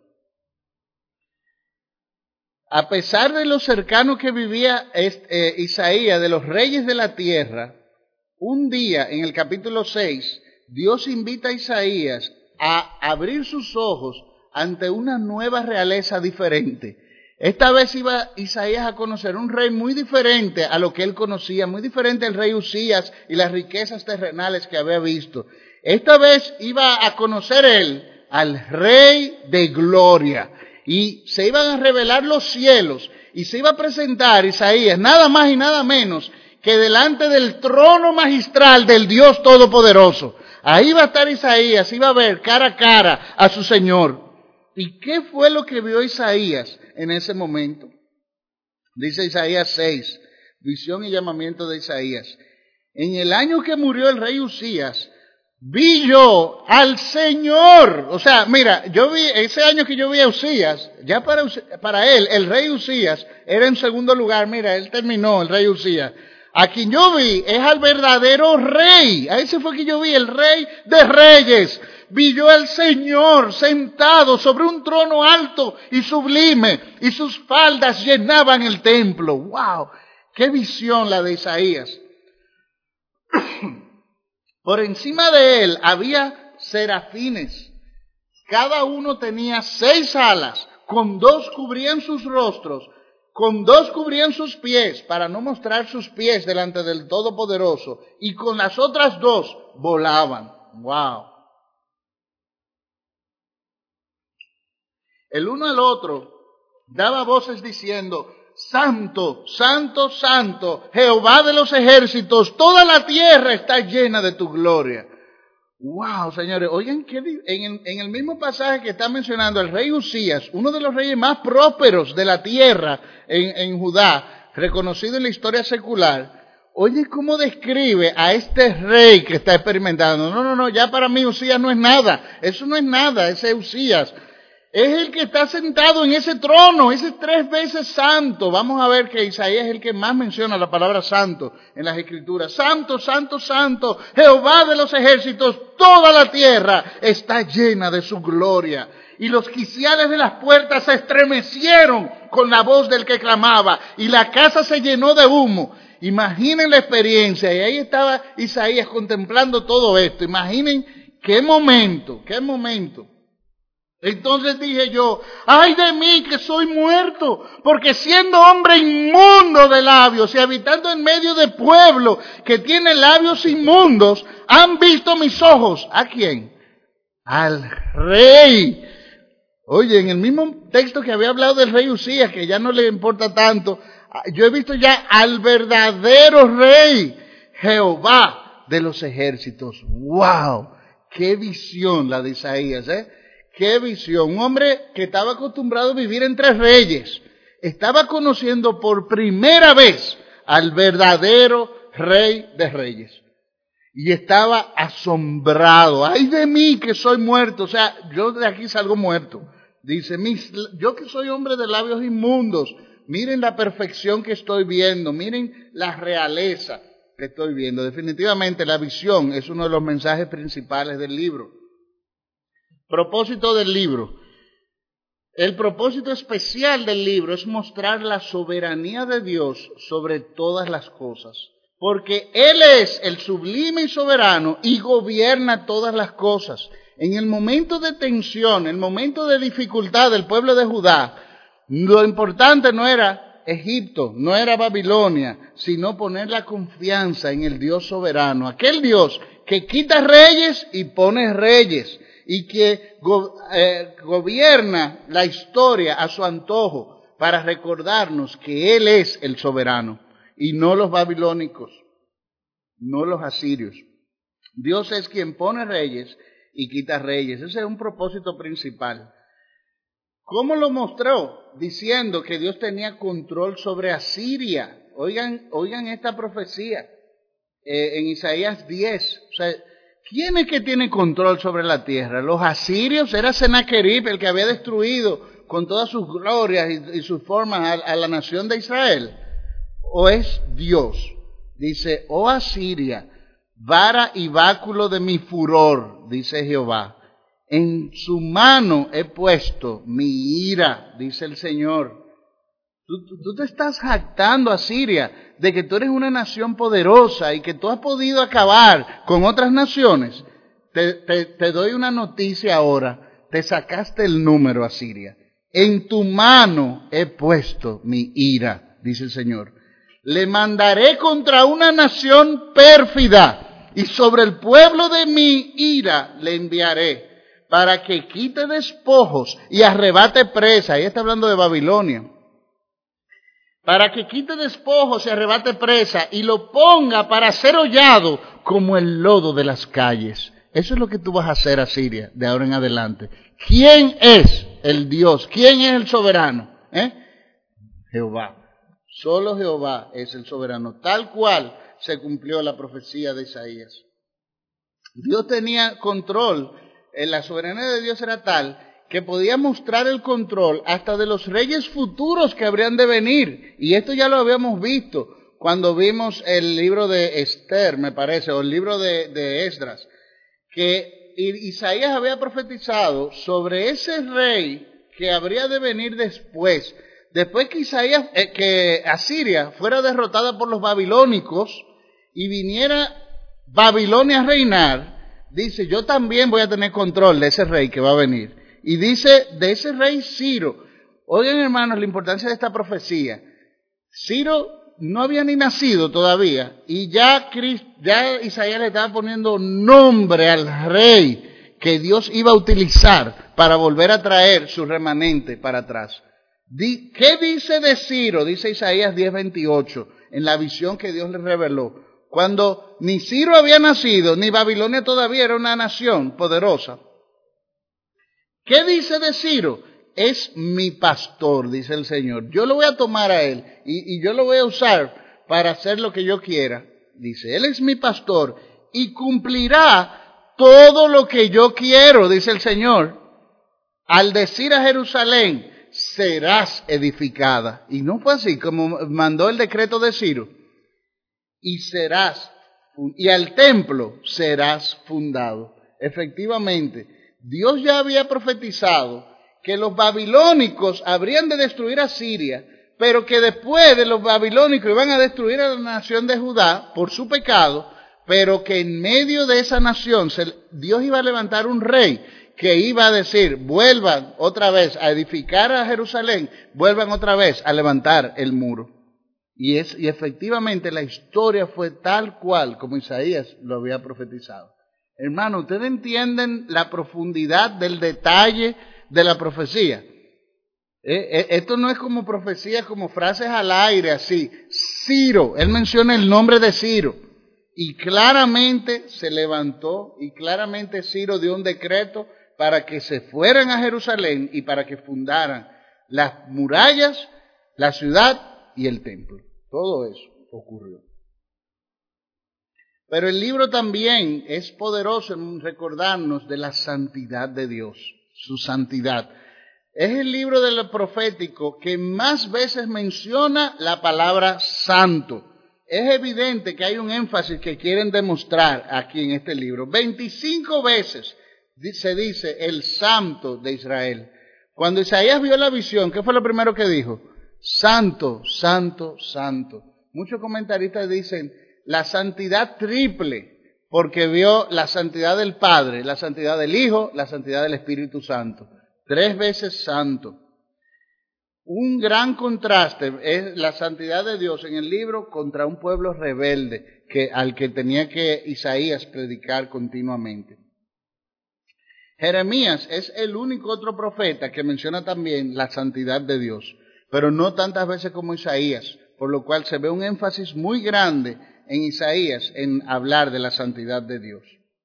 A pesar de lo cercano que vivía Isaías de los reyes de la tierra, un día en el capítulo 6, Dios invita a Isaías a abrir sus ojos ante una nueva realeza diferente. Esta vez iba Isaías a conocer un rey muy diferente a lo que él conocía, muy diferente al rey Usías y las riquezas terrenales que había visto. Esta vez iba a conocer él al Rey de Gloria y se iban a revelar los cielos y se iba a presentar Isaías nada más y nada menos que delante del trono magistral del Dios Todopoderoso. Ahí va a estar Isaías, iba a ver cara a cara a su Señor. ¿Y qué fue lo que vio Isaías en ese momento? Dice Isaías 6, visión y llamamiento de Isaías. En el año que murió el rey Usías, vi yo al Señor. O sea, mira, yo vi, ese año que yo vi a Usías, ya para él, el rey Usías era en segundo lugar. Mira, él terminó, el rey Usías. A quien yo vi es al verdadero rey. A ese fue que yo vi, el rey de reyes. Vi yo al Señor sentado sobre un trono alto y sublime, y sus faldas llenaban el templo. ¡Wow! ¡Qué visión la de Isaías! Por encima de él había serafines. Cada uno tenía 6 alas, con 2 cubrían sus rostros, con 2 cubrían sus pies, para no mostrar sus pies delante del Todopoderoso, y con las otras 2 volaban. ¡Wow! El uno al otro daba voces diciendo: Santo, Santo, Santo, Jehová de los ejércitos, toda la tierra está llena de tu gloria. Wow, señores, oigan que en el mismo pasaje que está mencionando el rey Usías, uno de los reyes más prósperos de la tierra en Judá, reconocido en la historia secular, oye cómo describe a este rey que está experimentando. No, ya para mí Usías no es nada, eso no es nada, ese Usías es el que está sentado en ese trono, ese 3 veces santo. Vamos a ver que Isaías es el que más menciona la palabra santo en las Escrituras. Santo, Santo, Santo, Jehová de los ejércitos, toda la tierra está llena de su gloria. Y los quiciales de las puertas se estremecieron con la voz del que clamaba, y la casa se llenó de humo. Imaginen la experiencia, y ahí estaba Isaías contemplando todo esto. Imaginen qué momento. Entonces dije yo: ¡ay de mí que soy muerto! Porque siendo hombre inmundo de labios y habitando en medio de pueblo que tiene labios inmundos, han visto mis ojos. ¿A quién? Al rey. Oye, en el mismo texto que había hablado del rey Usías, que ya no le importa tanto, yo he visto ya al verdadero rey, Jehová de los ejércitos. ¡Wow! ¡Qué visión la de Isaías, ¡qué visión! Un hombre que estaba acostumbrado a vivir entre reyes, estaba conociendo por primera vez al verdadero Rey de Reyes. Y estaba asombrado. ¡Ay de mí que soy muerto! O sea, yo de aquí salgo muerto. Dice: yo que soy hombre de labios inmundos, miren la perfección que estoy viendo, miren la realeza que estoy viendo. Definitivamente la visión es uno de los mensajes principales del libro. Propósito del libro. El propósito especial del libro es mostrar la soberanía de Dios sobre todas las cosas. Porque Él es el sublime y soberano y gobierna todas las cosas. En el momento de tensión, en el momento de dificultad del pueblo de Judá, lo importante no era Egipto, no era Babilonia, sino poner la confianza en el Dios soberano. Aquel Dios que quita reyes y pone reyes, y que gobierna la historia a su antojo para recordarnos que Él es el soberano y no los babilónicos, no los asirios. Dios es quien pone reyes y quita reyes. Ese es un propósito principal. ¿Cómo lo mostró? Diciendo que Dios tenía control sobre Asiria. Oigan esta profecía en Isaías 10. O sea, ¿quién es que tiene control sobre la tierra? ¿Los asirios? ¿Era Sennacherib el que había destruido con todas sus glorias y sus formas a la nación de Israel? ¿O es Dios? Dice: oh Asiria, vara y báculo de mi furor, dice Jehová. En su mano he puesto mi ira, dice el Señor. Tú te estás jactando, Asiria, de que tú eres una nación poderosa y que tú has podido acabar con otras naciones. Te doy una noticia ahora. Te sacaste el número, Asiria. En tu mano he puesto mi ira, dice el Señor. Le mandaré contra una nación pérfida y sobre el pueblo de mi ira le enviaré para que quite despojos y arrebate presa. Ahí está hablando de Babilonia. Para que quite despojos y arrebate presa y lo ponga para ser hollado como el lodo de las calles. Eso es lo que tú vas a hacer a Siria de ahora en adelante. ¿Quién es el Dios? ¿Quién es el soberano? Jehová. Solo Jehová es el soberano. Tal cual se cumplió la profecía de Isaías. Dios tenía control. La soberanía de Dios era tal que podía mostrar el control hasta de los reyes futuros que habrían de venir. Y esto ya lo habíamos visto cuando vimos el libro de Esther, me parece, o el libro de Esdras, que Isaías había profetizado sobre ese rey que habría de venir después que Asiria fuera derrotada por los babilónicos y viniera Babilonia a reinar. Dice, yo también voy a tener control de ese rey que va a venir. Y dice, de ese rey Ciro. Oigan, hermanos, la importancia de esta profecía. Ciro no había ni nacido todavía y ya Isaías le estaba poniendo nombre al rey que Dios iba a utilizar para volver a traer su remanente para atrás. ¿Qué dice de Ciro? Dice Isaías 10:28 en la visión que Dios le reveló. Cuando ni Ciro había nacido, ni Babilonia todavía era una nación poderosa. ¿Qué dice de Ciro? Es mi pastor, dice el Señor. Yo lo voy a tomar a él y yo lo voy a usar para hacer lo que yo quiera. Dice, él es mi pastor y cumplirá todo lo que yo quiero, dice el Señor. Al decir a Jerusalén, serás edificada. Y no fue así como mandó el decreto de Ciro. Y al templo serás fundado. Efectivamente, Dios ya había profetizado que los babilónicos habrían de destruir a Siria, pero que después de los babilónicos iban a destruir a la nación de Judá por su pecado, pero que en medio de esa nación Dios iba a levantar un rey que iba a decir, vuelvan otra vez a edificar a Jerusalén, vuelvan otra vez a levantar el muro. Y efectivamente la historia fue tal cual como Isaías lo había profetizado. Hermano, ¿ustedes entienden la profundidad del detalle de la profecía? Esto no es como profecía, como frases al aire, así. Ciro, él menciona el nombre de Ciro. Y claramente se levantó, y claramente Ciro dio un decreto para que se fueran a Jerusalén y para que fundaran las murallas, la ciudad y el templo. Todo eso ocurrió. Pero el libro también es poderoso en recordarnos de la santidad de Dios, su santidad. Es el libro del profético que más veces menciona la palabra santo. Es evidente que hay un énfasis que quieren demostrar aquí en este libro. 25 veces se dice el santo de Israel. Cuando Isaías vio la visión, ¿qué fue lo primero que dijo? Santo, santo, santo. Muchos comentaristas dicen la santidad triple, porque vio la santidad del Padre, la santidad del Hijo, la santidad del Espíritu Santo. 3 veces santo. Un gran contraste es la santidad de Dios en el libro contra un pueblo rebelde al que tenía que Isaías predicar continuamente. Jeremías es el único otro profeta que menciona también la santidad de Dios, pero no tantas veces como Isaías, por lo cual se ve un énfasis muy grande en Isaías en hablar de la santidad de Dios.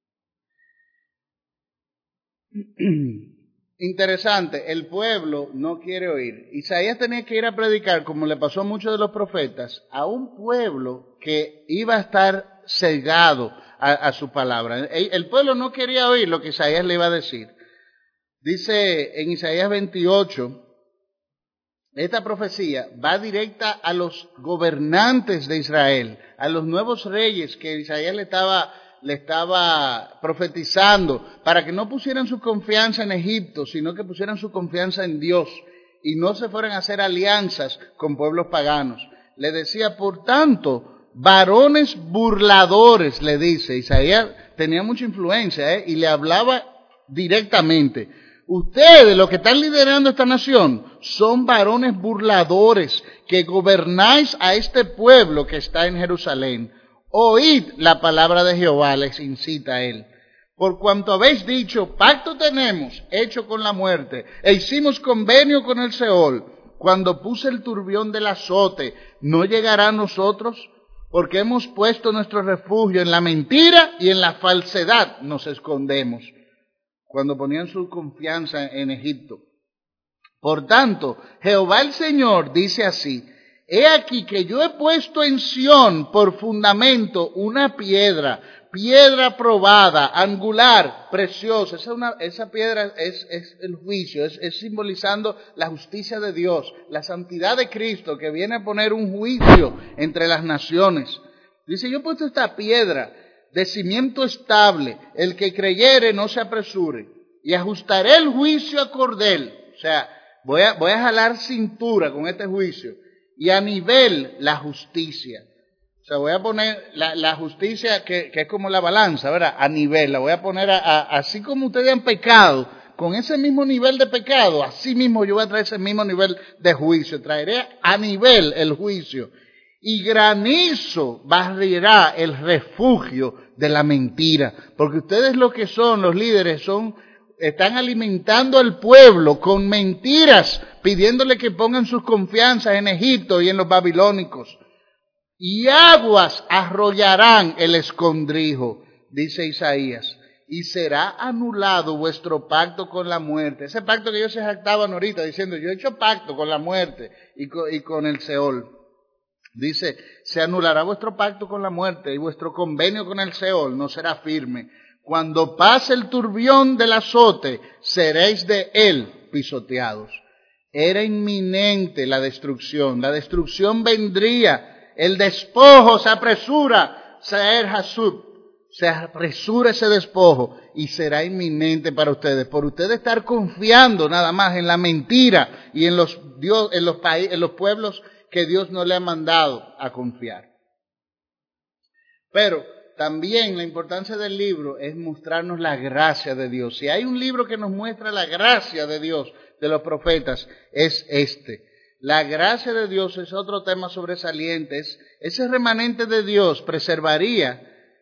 Interesante, el pueblo no quiere oír. Isaías tenía que ir a predicar, como le pasó a muchos de los profetas, a un pueblo que iba a estar cegado a su palabra. El pueblo no quería oír lo que Isaías le iba a decir. Dice en Isaías 28, esta profecía va directa a los gobernantes de Israel, a los nuevos reyes que Isaías le estaba profetizando, para que no pusieran su confianza en Egipto, sino que pusieran su confianza en Dios y no se fueran a hacer alianzas con pueblos paganos. Le decía, por tanto, varones burladores, le dice. Isaías tenía mucha influencia y le hablaba directamente. ustedes, los que están liderando esta nación, son varones burladores que gobernáis a este pueblo que está en Jerusalén. Oíd la palabra de Jehová, les incita a él. Por cuanto habéis dicho, pacto tenemos hecho con la muerte, e hicimos convenio con el Seol, cuando puse el turbión del azote, ¿no llegará a nosotros? Porque hemos puesto nuestro refugio en la mentira y en la falsedad nos escondemos. Cuando ponían su confianza en Egipto. Por tanto, Jehová el Señor dice así, he aquí que yo he puesto en Sión por fundamento una piedra probada, angular, preciosa. Esa piedra es el juicio, es simbolizando la justicia de Dios, la santidad de Cristo que viene a poner un juicio entre las naciones. Dice, yo he puesto esta piedra de cimiento estable, el que creyere no se apresure, y ajustaré el juicio a cordel. O sea, voy a jalar cintura con este juicio, y a nivel la justicia. O sea, voy a poner la justicia que es como la balanza, ¿verdad? A nivel, la voy a poner así como ustedes han pecado, con ese mismo nivel de pecado, así mismo yo voy a traer ese mismo nivel de juicio, traeré a nivel el juicio. Y granizo barrirá el refugio de la mentira, porque ustedes lo que son, los líderes, están alimentando al pueblo con mentiras, pidiéndole que pongan sus confianzas en Egipto y en los babilónicos. Y aguas arrollarán el escondrijo, dice Isaías, y será anulado vuestro pacto con la muerte. Ese pacto que ellos se jactaban ahorita, diciendo, yo he hecho pacto con la muerte y con el Seol. Dice, se anulará vuestro pacto con la muerte y vuestro convenio con el Seol no será firme. Cuando pase el turbión del azote, seréis de él pisoteados. Era inminente la destrucción vendría. El despojo se apresura, Seher Hasub, se apresura ese despojo y será inminente para ustedes. Por ustedes estar confiando nada más en la mentira y en los pueblos que Dios no le ha mandado a confiar. Pero también la importancia del libro es mostrarnos la gracia de Dios. Si hay un libro que nos muestra la gracia de Dios, de los profetas, es este. La gracia de Dios es otro tema sobresaliente. Ese remanente de Dios preservaría,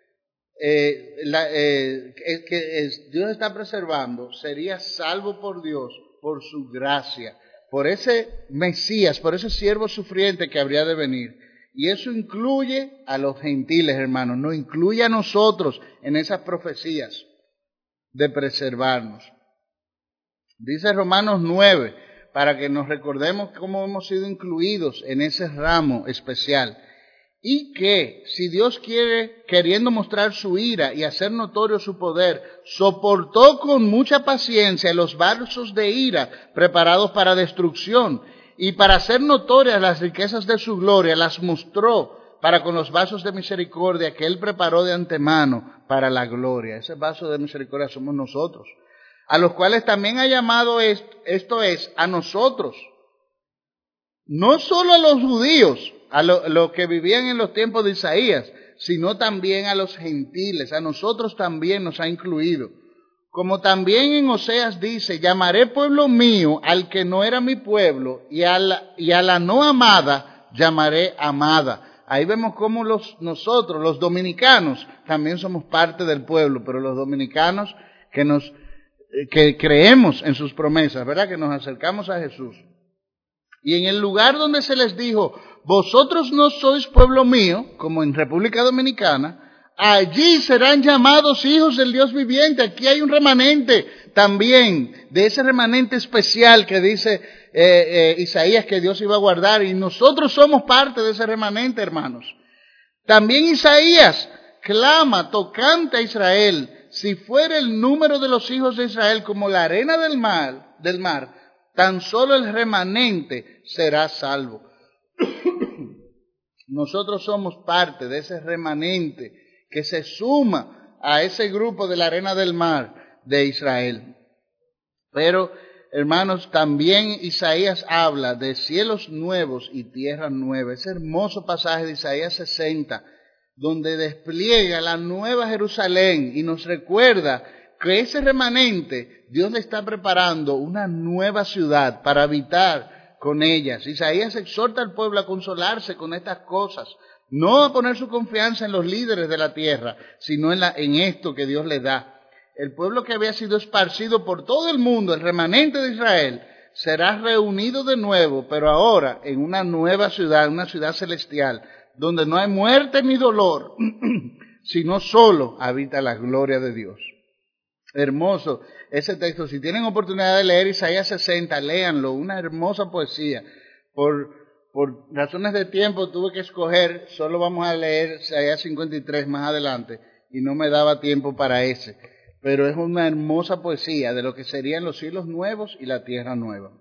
Dios está preservando, sería salvo por Dios, por su gracia, por ese Mesías, por ese siervo sufriente que habría de venir. Y eso incluye a los gentiles, hermanos, no incluye a nosotros en esas profecías de preservarnos. Dice Romanos 9, para que nos recordemos cómo hemos sido incluidos en ese ramo especial. Y que si Dios queriendo mostrar su ira y hacer notorio su poder, soportó con mucha paciencia los vasos de ira preparados para destrucción, y para hacer notorias las riquezas de su gloria, las mostró para con los vasos de misericordia que Él preparó de antemano para la gloria. Ese vaso de misericordia somos nosotros, a los cuales también ha llamado esto es, a nosotros, no solo a los judíos, a los que vivían en los tiempos de Isaías, sino también a los gentiles, a nosotros también nos ha incluido. Como también en Oseas dice, llamaré pueblo mío al que no era mi pueblo, y a la no amada llamaré amada. Ahí vemos cómo nosotros, los dominicanos, también somos parte del pueblo, pero los dominicanos que creemos en sus promesas, ¿verdad? Que nos acercamos a Jesús. Y en el lugar donde se les dijo, vosotros no sois pueblo mío, como en República Dominicana, allí serán llamados hijos del Dios viviente. Aquí hay un remanente también, de ese remanente especial que dice Isaías que Dios iba a guardar, y nosotros somos parte de ese remanente, hermanos. También Isaías clama tocante a Israel, si fuera el número de los hijos de Israel como la arena del mar, tan solo el remanente será salvo. Nosotros somos parte de ese remanente que se suma a ese grupo de la arena del mar de Israel. Pero, hermanos, también Isaías habla de cielos nuevos y tierra nueva. Ese hermoso pasaje de Isaías 60, donde despliega la nueva Jerusalén y nos recuerda que ese remanente, Dios le está preparando una nueva ciudad para habitar con ellas. Isaías exhorta al pueblo a consolarse con estas cosas, no a poner su confianza en los líderes de la tierra, sino en esto que Dios le da. El pueblo que había sido esparcido por todo el mundo, el remanente de Israel, será reunido de nuevo, pero ahora en una nueva ciudad, una ciudad celestial, donde no hay muerte ni dolor, sino solo habita la gloria de Dios. Hermoso ese texto. Si tienen oportunidad de leer Isaías 60, léanlo, una hermosa poesía. Por razones de tiempo tuve que escoger, solo vamos a leer Isaías 53 más adelante, y no me daba tiempo para ese. Pero es una hermosa poesía de lo que serían los cielos nuevos y la tierra nueva.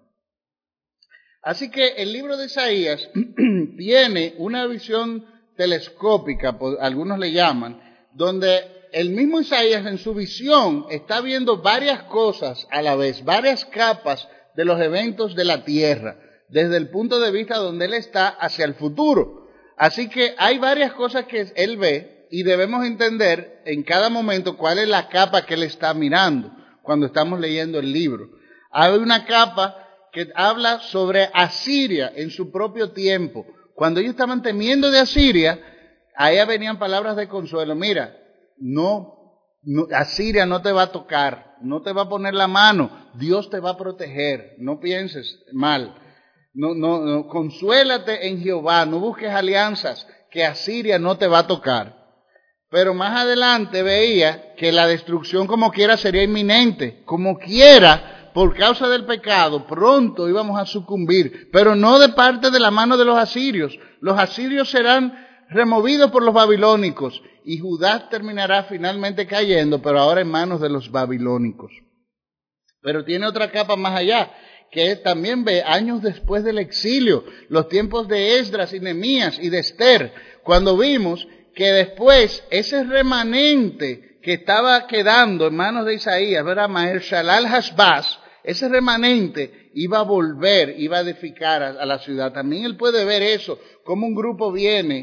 Así que el libro de Isaías tiene una visión telescópica, algunos le llaman, donde el mismo Isaías en su visión está viendo varias cosas a la vez, varias capas de los eventos de la tierra, desde el punto de vista donde él está hacia el futuro. Así que hay varias cosas que él ve y debemos entender en cada momento cuál es la capa que él está mirando cuando estamos leyendo el libro. Hay una capa que habla sobre Asiria en su propio tiempo. Cuando ellos estaban temiendo de Asiria, a ella venían palabras de consuelo. Mira, no, Asiria no te va a tocar, no te va a poner la mano, Dios te va a proteger, no pienses mal. No, consuélate en Jehová, no busques alianzas, que Asiria no te va a tocar. Pero más adelante veía que la destrucción como quiera sería inminente, como quiera, por causa del pecado, pronto íbamos a sucumbir, pero no de parte de la mano de los asirios. Los asirios serán removidos por los babilónicos y Judá terminará finalmente cayendo, pero ahora en manos de los babilónicos. Pero tiene otra capa más allá, que también ve años después del exilio, los tiempos de Esdras y Nehemías y de Esther, cuando vimos que después ese remanente que estaba quedando en manos de Isaías, ¿verdad? Maher Shalal Hashbaz, ese remanente iba a volver, iba a edificar a la ciudad. También él puede ver eso, cómo un grupo viene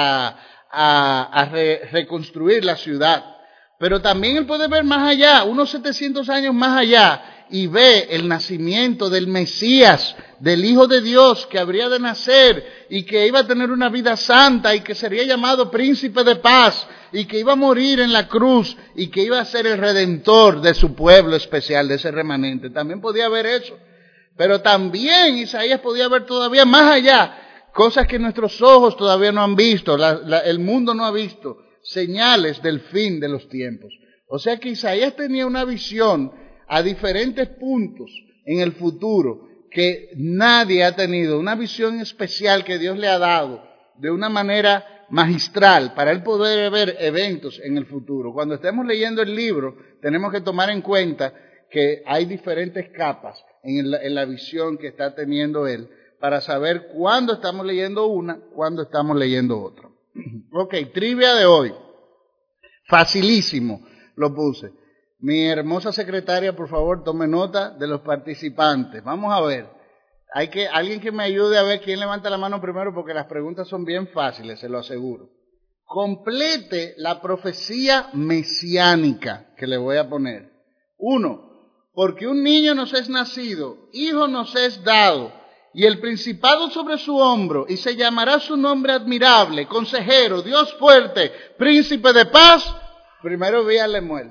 a reconstruir la ciudad. Pero también él puede ver más allá, unos 700 años más allá, y ve el nacimiento del Mesías, del Hijo de Dios que habría de nacer y que iba a tener una vida santa y que sería llamado Príncipe de Paz y que iba a morir en la cruz y que iba a ser el Redentor de su pueblo especial, de ese remanente. También podía ver eso. Pero también Isaías podía ver todavía más allá, cosas que nuestros ojos todavía no han visto, el mundo no ha visto, señales del fin de los tiempos. O sea que Isaías tenía una visión a diferentes puntos en el futuro que nadie ha tenido, una visión especial que Dios le ha dado de una manera magistral para él poder ver eventos en el futuro. Cuando estemos leyendo el libro, tenemos que tomar en cuenta que hay diferentes capas en la visión que está teniendo él para saber cuándo estamos leyendo una, cuándo estamos leyendo otra. Ok, trivia de hoy. Facilísimo, lo puse. Mi hermosa secretaria, por favor, tome nota de los participantes. Vamos a ver. Alguien que me ayude a ver quién levanta la mano primero, porque las preguntas son bien fáciles, se lo aseguro. Complete la profecía mesiánica que le voy a poner. 1. Porque un niño nos es nacido, hijo nos es dado, y el principado sobre su hombro, y se llamará su nombre admirable, consejero, Dios fuerte, príncipe de paz. Primero vi a Lemuel.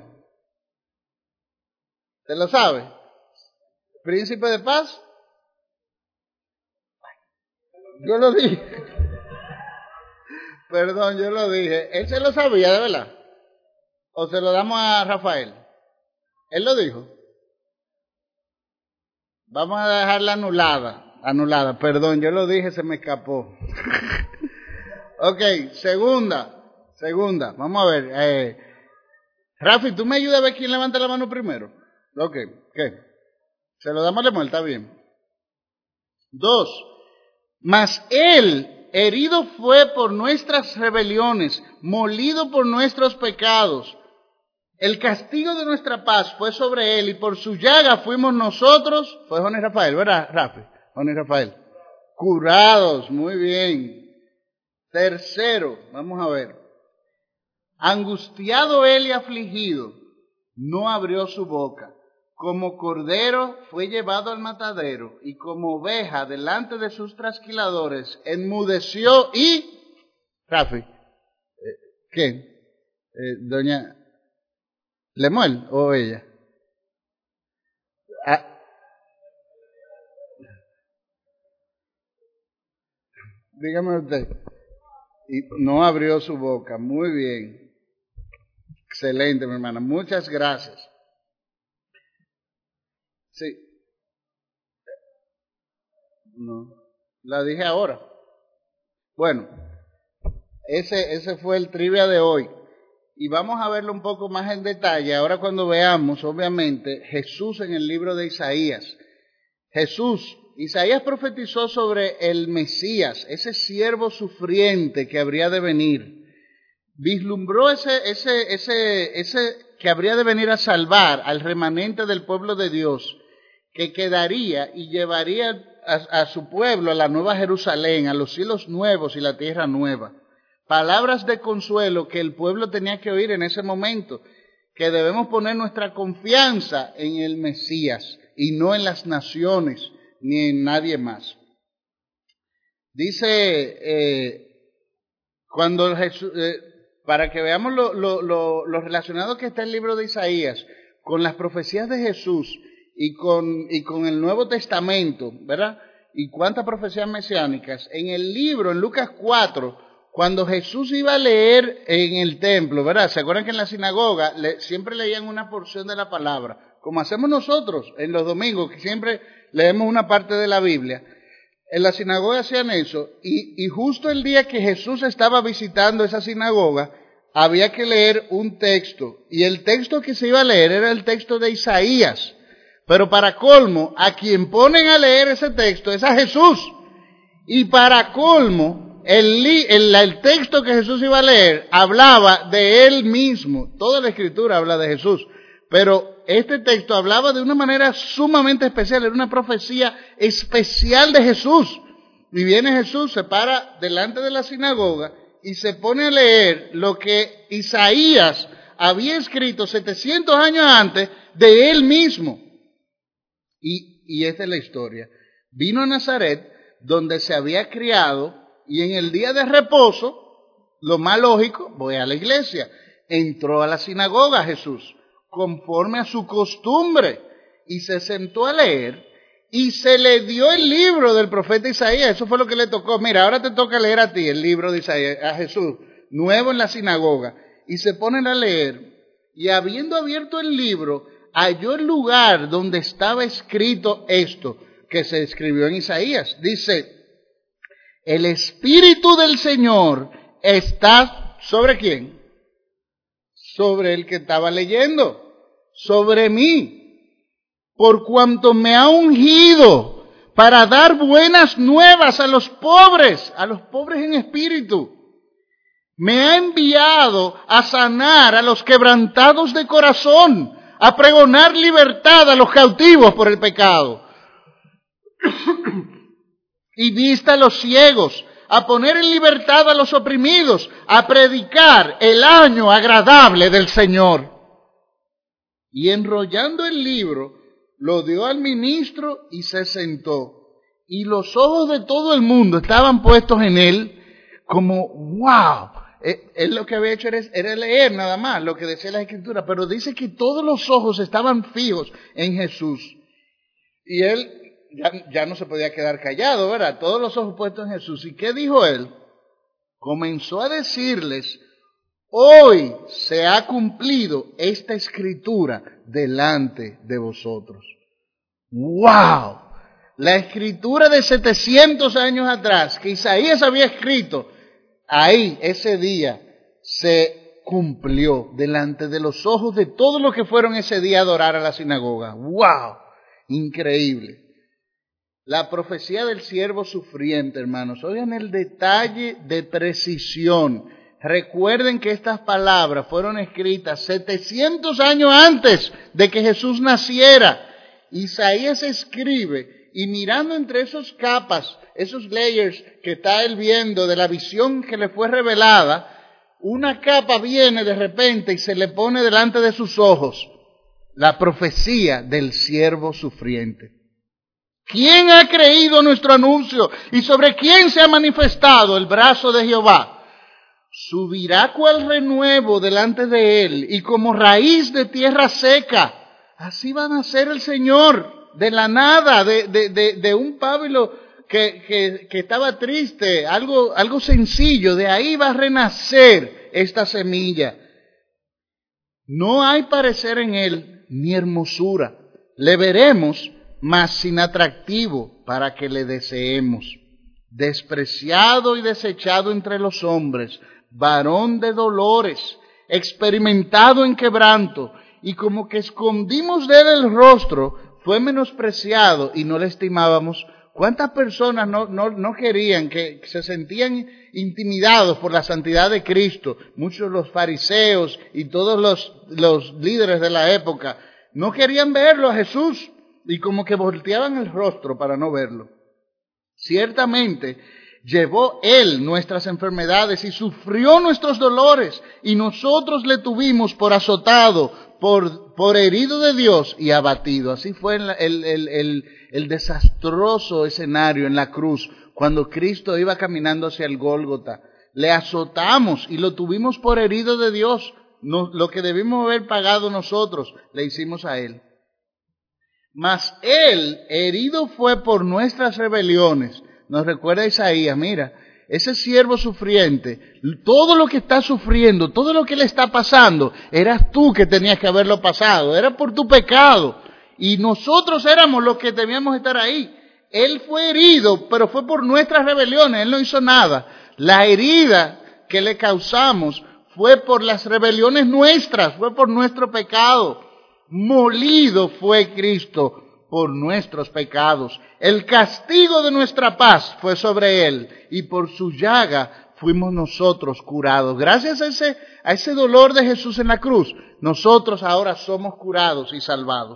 ¿Se lo sabe? ¿Príncipe de paz? Yo lo dije. Perdón, yo lo dije. ¿Él se lo sabía de verdad? ¿O se lo damos a Rafael? ¿Él lo dijo? Vamos a dejarla anulada. Perdón, yo lo dije, se me escapó. Ok, segunda. Vamos a ver. Rafi, ¿tú me ayudas a ver quién levanta la mano primero? Ok, ¿qué? Se lo damos a Lemuel, está bien. 2. Mas él herido fue por nuestras rebeliones, molido por nuestros pecados. El castigo de nuestra paz fue sobre él y por su llaga fuimos nosotros, fue Juan y Rafael, ¿verdad, Rafi? Juan y Rafael. Curados, muy bien. 3, vamos a ver. Angustiado él y afligido, no abrió su boca. Como cordero fue llevado al matadero, y como oveja delante de sus trasquiladores, enmudeció y... Rafi, ¿quién? Doña Lemuel o ella. Ah, dígame usted. Y no abrió su boca. Muy bien. Excelente, mi hermana. Muchas gracias. Sí. No. La dije ahora. Bueno, ese fue el trivia de hoy. Y vamos a verlo un poco más en detalle ahora cuando veamos, obviamente, Jesús en el libro de Isaías. Isaías profetizó sobre el Mesías, ese siervo sufriente que habría de venir. Vislumbró ese que habría de venir a salvar al remanente del pueblo de Dios, que quedaría y llevaría a su pueblo a la nueva Jerusalén, a los cielos nuevos y la tierra nueva. Palabras de consuelo que el pueblo tenía que oír en ese momento, que debemos poner nuestra confianza en el Mesías y no en las naciones ni en nadie más. Dice, cuando Jesús, para que veamos lo relacionado que está el libro de Isaías con las profecías de Jesús y con el Nuevo Testamento, ¿verdad? Y cuántas profecías mesiánicas. En el libro, en Lucas 4, cuando Jesús iba a leer en el templo, ¿verdad? ¿Se acuerdan que en la sinagoga siempre leían una porción de la palabra? Como hacemos nosotros en los domingos, que siempre leemos una parte de la Biblia. En la sinagoga hacían eso, y justo el día que Jesús estaba visitando esa sinagoga, había que leer un texto, y el texto que se iba a leer era el texto de Isaías. Pero para colmo, a quien ponen a leer ese texto es a Jesús. Y para colmo, el texto que Jesús iba a leer hablaba de él mismo. Toda la escritura habla de Jesús. Pero este texto hablaba de una manera sumamente especial, era una profecía especial de Jesús. Y viene Jesús, se para delante de la sinagoga y se pone a leer lo que Isaías había escrito 700 años antes de él mismo. Y esta es la historia. Vino a Nazaret, donde se había criado, y en el día de reposo, lo más lógico, voy a la iglesia. Entró a la sinagoga Jesús, conforme a su costumbre, y se sentó a leer, y se le dio el libro del profeta Isaías. Eso fue lo que le tocó. Mira, ahora te toca leer a ti el libro de Isaías, a Jesús, nuevo en la sinagoga. Y se ponen a leer, y habiendo abierto el libro, halló el lugar donde estaba escrito esto que se escribió en Isaías. Dice, el Espíritu del Señor está ¿sobre quién? Sobre el que estaba leyendo, sobre mí, por cuanto me ha ungido para dar buenas nuevas a los pobres en espíritu. Me ha enviado a sanar a los quebrantados de corazón, a pregonar libertad a los cautivos por el pecado, y vista a los ciegos, a poner en libertad a los oprimidos, a predicar el año agradable del Señor. Y enrollando el libro, lo dio al ministro y se sentó. Y los ojos de todo el mundo estaban puestos en él como, wow. Él lo que había hecho era leer nada más lo que decía la Escritura, pero dice que todos los ojos estaban fijos en Jesús. Y él ya no se podía quedar callado, ¿verdad? Todos los ojos puestos en Jesús. ¿Y qué dijo él? Comenzó a decirles, hoy se ha cumplido esta Escritura delante de vosotros. ¡Wow! La Escritura de 700 años atrás, que Isaías había escrito, ahí, ese día, se cumplió delante de los ojos de todos los que fueron ese día a adorar a la sinagoga. ¡Wow! Increíble. La profecía del siervo sufriente, hermanos. Oigan el detalle de precisión. Recuerden que estas palabras fueron escritas 700 años antes de que Jesús naciera. Isaías escribe, y mirando entre esos capas, esos layers que está él viendo de la visión que le fue revelada, una capa viene de repente y se le pone delante de sus ojos. la profecía del siervo sufriente. ¿Quién ha creído nuestro anuncio? ¿Y sobre quién se ha manifestado el brazo de Jehová? Subirá cual renuevo delante de él, y como raíz de tierra seca. Así va a nacer el Señor, de la nada, de un pábilo que estaba triste, algo sencillo. De ahí va a renacer esta semilla. No hay parecer en él, ni hermosura. Le veremos, mas sin atractivo, para que le deseemos. Despreciado y desechado entre los hombres, varón de dolores, experimentado en quebranto, y como que escondimos de él el rostro, fue menospreciado y no le estimábamos. ¿Cuántas personas no querían, que se sentían intimidados por la santidad de Cristo? Muchos los fariseos y todos los líderes de la época no querían verlo a Jesús y como que volteaban el rostro para no verlo. Ciertamente llevó él nuestras enfermedades y sufrió nuestros dolores, y nosotros le tuvimos por azotado, por herido de Dios y abatido. Así fue el desastroso escenario en la cruz, cuando Cristo iba caminando hacia el Gólgota. Le azotamos y lo tuvimos por herido de Dios. Lo que debimos haber pagado nosotros, le hicimos a él. Mas él herido fue por nuestras rebeliones. Nos recuerda Isaías, mira, ese siervo sufriente, todo lo que está sufriendo, todo lo que le está pasando, eras tú que tenías que haberlo pasado, era por tu pecado. Y nosotros éramos los que debíamos estar ahí. Él fue herido, pero fue por nuestras rebeliones, él no hizo nada. La herida que le causamos fue por las rebeliones nuestras, fue por nuestro pecado. Molido fue Cristo por nuestros pecados. El castigo de nuestra paz fue sobre él, y por su llaga fuimos nosotros curados. Gracias a ese dolor de Jesús en la cruz, nosotros ahora somos curados y salvados.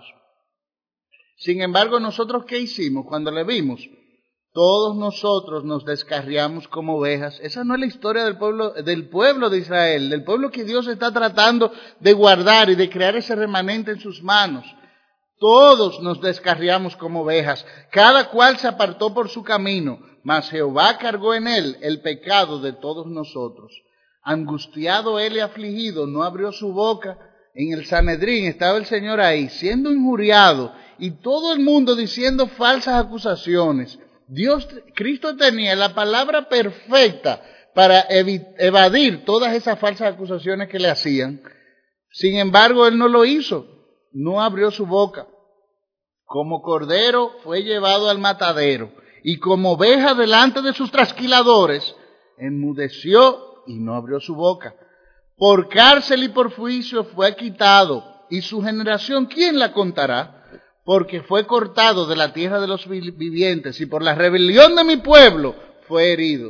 Sin embargo, ¿nosotros qué hicimos cuando le vimos? Todos nosotros nos descarriamos como ovejas. Esa no es la historia del pueblo de Israel, del pueblo que Dios está tratando de guardar y de crear ese remanente en sus manos. Todos nos descarriamos como ovejas, cada cual se apartó por su camino, mas Jehová cargó en él el pecado de todos nosotros. Angustiado él y afligido, no abrió su boca. En el Sanedrín estaba el Señor ahí, siendo injuriado, y todo el mundo diciendo falsas acusaciones. Cristo tenía la palabra perfecta para evadir todas esas falsas acusaciones que le hacían. Sin embargo, él no lo hizo. No abrió su boca. Como cordero fue llevado al matadero, y como oveja delante de sus trasquiladores, enmudeció y no abrió su boca. Por cárcel y por juicio fue quitado, y su generación, ¿quién la contará? Porque fue cortado de la tierra de los vivientes, y por la rebelión de mi pueblo fue herido.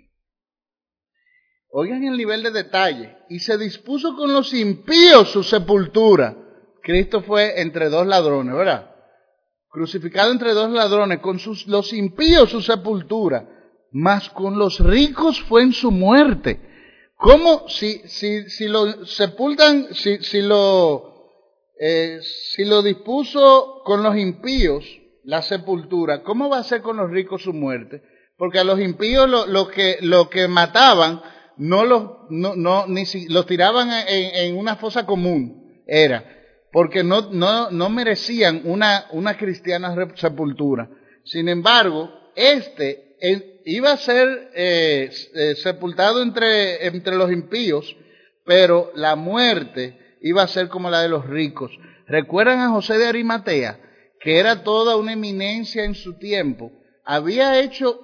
Oigan el nivel de detalle. Y se dispuso con los impíos su sepultura. Cristo fue entre dos ladrones, ¿verdad? Crucificado entre dos ladrones, con los impíos su sepultura, mas con los ricos fue en su muerte. ¿Cómo? Si lo sepultan, si lo dispuso con los impíos la sepultura, ¿cómo va a ser con los ricos su muerte? Porque a los impíos lo que mataban los tiraban en una fosa común, porque no merecían una cristiana sepultura. Sin embargo, iba a ser sepultado entre los impíos, pero la muerte iba a ser como la de los ricos. ¿Recuerdan a José de Arimatea, que era toda una eminencia en su tiempo? Había hecho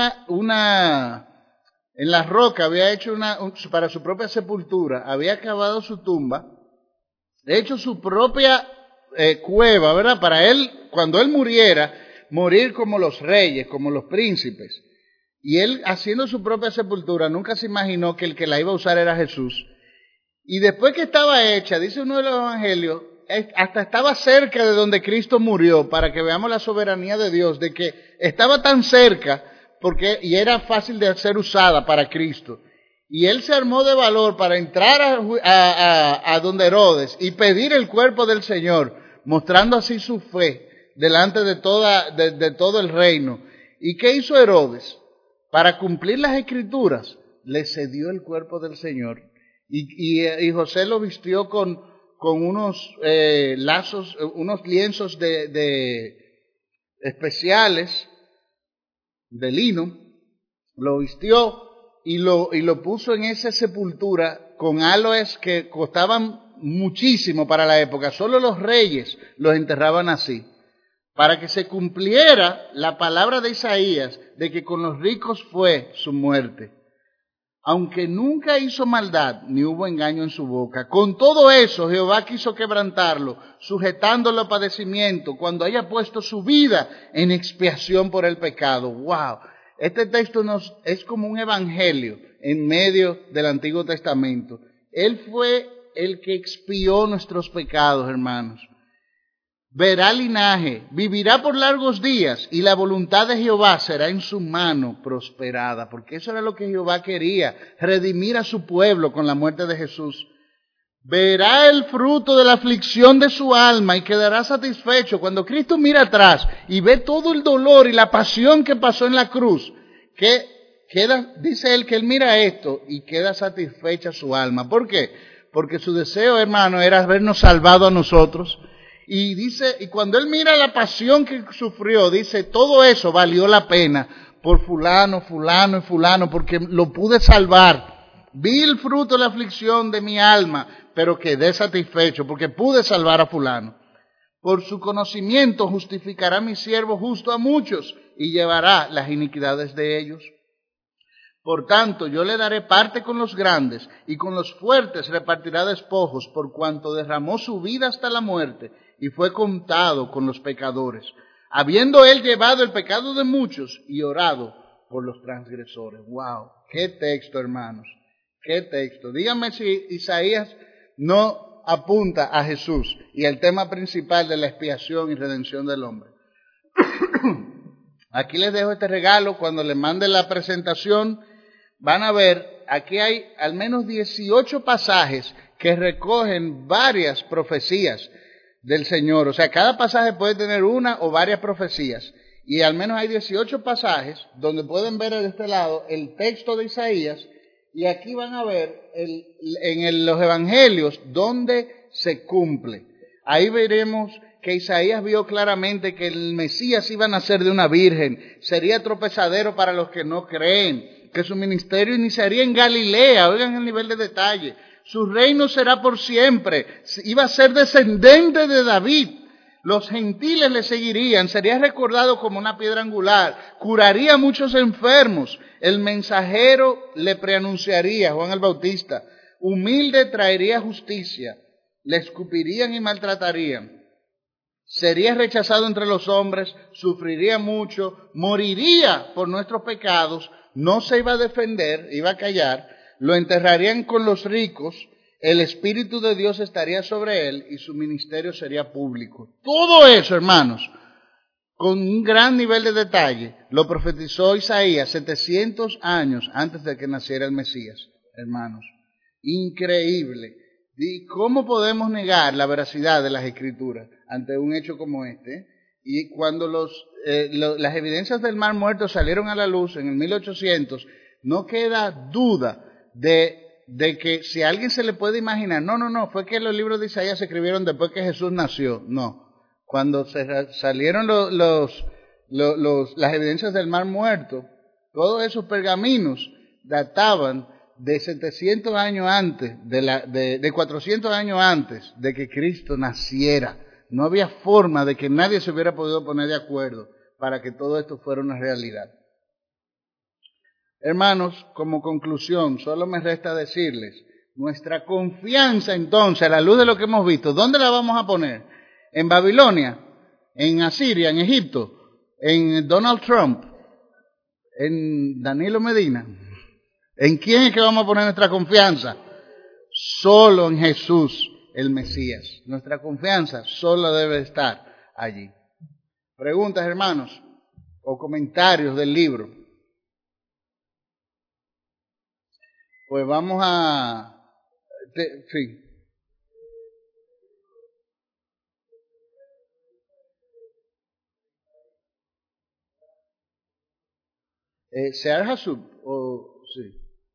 en la roca, había hecho para su propia sepultura, había cavado su tumba, hecho su propia cueva, ¿verdad? Para él, cuando él muriera, morir como los reyes, como los príncipes. Y él, haciendo su propia sepultura, nunca se imaginó que el que la iba a usar era Jesús. Y después que estaba hecha, dice uno de los evangelios, hasta estaba cerca de donde Cristo murió, para que veamos la soberanía de Dios, de que estaba tan cerca, y era fácil de ser usada para Cristo. Y él se armó de valor para entrar a donde Herodes y pedir el cuerpo del Señor, mostrando así su fe delante de todo el reino. ¿Y qué hizo Herodes? Para cumplir las escrituras, le cedió el cuerpo del Señor. Y José lo vistió con unos lazos, unos lienzos especiales de lino, lo vistió y lo puso en esa sepultura con aloes que costaban muchísimo para la época. Solo los reyes los enterraban así, para que se cumpliera la palabra de Isaías de que con los ricos fue su muerte. Aunque nunca hizo maldad, ni hubo engaño en su boca. Con todo eso, Jehová quiso quebrantarlo, sujetándolo a padecimiento, cuando haya puesto su vida en expiación por el pecado. ¡Wow! Este texto es como un evangelio en medio del Antiguo Testamento. Él fue el que expió nuestros pecados, hermanos. Verá linaje, vivirá por largos días, y la voluntad de Jehová será en su mano prosperada, porque eso era lo que Jehová quería, redimir a su pueblo con la muerte de Jesús. Verá el fruto de la aflicción de su alma y quedará satisfecho. Cuando Cristo mira atrás y ve todo el dolor y la pasión que pasó en la cruz, dice él que él mira esto y queda satisfecha su alma. ¿Por qué? Porque su deseo, hermano, era habernos salvado a nosotros. Y dice, y cuando él mira la pasión que sufrió, dice, todo eso valió la pena por fulano, fulano y fulano, porque lo pude salvar. Vi el fruto de la aflicción de mi alma, pero quedé satisfecho porque pude salvar a fulano. Por su conocimiento justificará mi siervo justo a muchos y llevará las iniquidades de ellos. Por tanto, yo le daré parte con los grandes y con los fuertes repartirá despojos, por cuanto derramó su vida hasta la muerte y fue contado con los pecadores, habiendo él llevado el pecado de muchos y orado por los transgresores. ¡Wow! ¡Qué texto, hermanos! ¡Qué texto! Díganme si Isaías no apunta a Jesús y al tema principal de la expiación y redención del hombre. Aquí les dejo este regalo. Cuando les mande la presentación, van a ver, aquí hay al menos 18 pasajes que recogen varias profecías del Señor. O sea, cada pasaje puede tener una o varias profecías. Y al menos hay 18 pasajes donde pueden ver de este lado el texto de Isaías. Y aquí van a ver los evangelios donde se cumple. Ahí veremos que Isaías vio claramente que el Mesías iba a nacer de una virgen, sería tropezadero para los que no creen, que su ministerio iniciaría en Galilea, oigan el nivel de detalle, su reino será por siempre, iba a ser descendente de David, los gentiles le seguirían, sería recordado como una piedra angular, curaría a muchos enfermos, el mensajero le preanunciaría, Juan el Bautista, humilde traería justicia, le escupirían y maltratarían. Sería rechazado entre los hombres, sufriría mucho, moriría por nuestros pecados, no se iba a defender, iba a callar, lo enterrarían con los ricos, el Espíritu de Dios estaría sobre él y su ministerio sería público. Todo eso, hermanos, con un gran nivel de detalle, lo profetizó Isaías 700 años antes de que naciera el Mesías, hermanos. Increíble. ¿Y cómo podemos negar la veracidad de las Escrituras ante un hecho como este? Y cuando las evidencias del Mar Muerto salieron a la luz en el 1800, no queda duda de que si a alguien se le puede imaginar, no, fue que los libros de Isaías se escribieron después que Jesús nació. No. Cuando salieron las evidencias del Mar Muerto, todos esos pergaminos databan de 700 años antes, de 400 años antes de que Cristo naciera. No había forma de que nadie se hubiera podido poner de acuerdo para que todo esto fuera una realidad. Hermanos, como conclusión, solo me resta decirles, nuestra confianza entonces, a la luz de lo que hemos visto, ¿dónde la vamos a poner? ¿En Babilonia? ¿En Asiria? ¿En Egipto? ¿En Donald Trump? ¿En Danilo Medina? ¿En quién es que vamos a poner nuestra confianza? Solo en Jesús, el Mesías. Nuestra confianza solo debe estar allí. Preguntas, hermanos, o comentarios del libro. Pues vamos a... sí. Sear Hasub, o sí.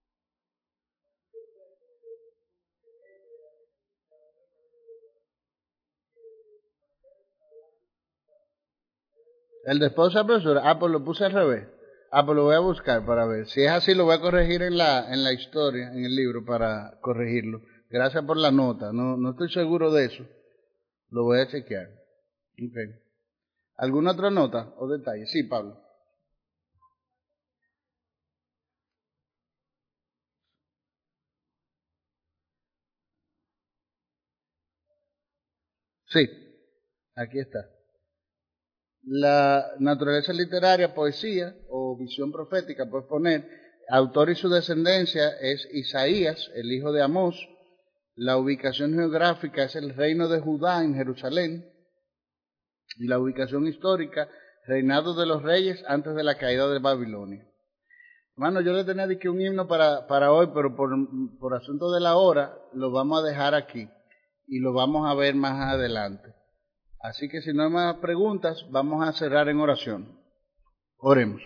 El de esposa profesora. Ah, pues lo puse al revés. Ah, pues lo voy a buscar para ver. Si es así, lo voy a corregir en la historia, en el libro, para corregirlo. Gracias por la nota. No estoy seguro de eso. Lo voy a chequear. Okay. ¿Alguna otra nota o detalle? Sí, Pablo. Sí, aquí está. La naturaleza literaria, poesía o visión profética, puedes poner. Autor y su descendencia es Isaías, el hijo de Amós. La ubicación geográfica es el reino de Judá en Jerusalén. Y la ubicación histórica, reinado de los reyes antes de la caída de Babilonia. Hermano, yo le tenía que un himno para hoy, pero por asunto de la hora lo vamos a dejar aquí y lo vamos a ver más adelante. Así que si no hay más preguntas, vamos a cerrar en oración. Oremos.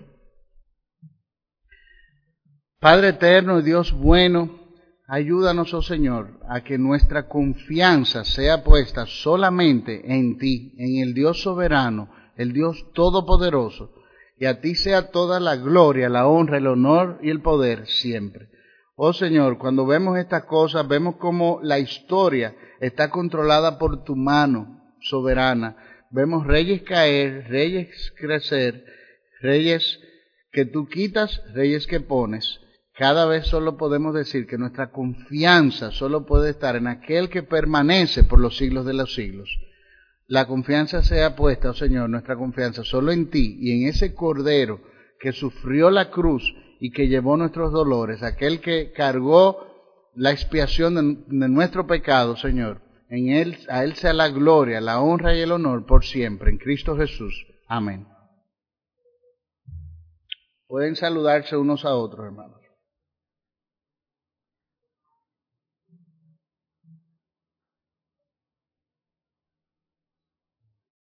Padre eterno y Dios bueno, ayúdanos, oh Señor, a que nuestra confianza sea puesta solamente en ti, en el Dios soberano, el Dios todopoderoso, y a ti sea toda la gloria, la honra, el honor y el poder siempre. Oh Señor, cuando vemos estas cosas, vemos cómo la historia está controlada por tu mano soberana. Vemos reyes caer, reyes crecer, reyes que tú quitas, reyes que pones. Cada vez solo podemos decir que nuestra confianza solo puede estar en aquel que permanece por los siglos de los siglos. La confianza sea puesta, oh Señor, nuestra confianza solo en ti y en ese Cordero que sufrió la cruz y que llevó nuestros dolores, aquel que cargó la expiación de nuestro pecado, Señor. En él, a Él sea la gloria, la honra y el honor por siempre, en Cristo Jesús. Amén. Pueden saludarse unos a otros, hermanos.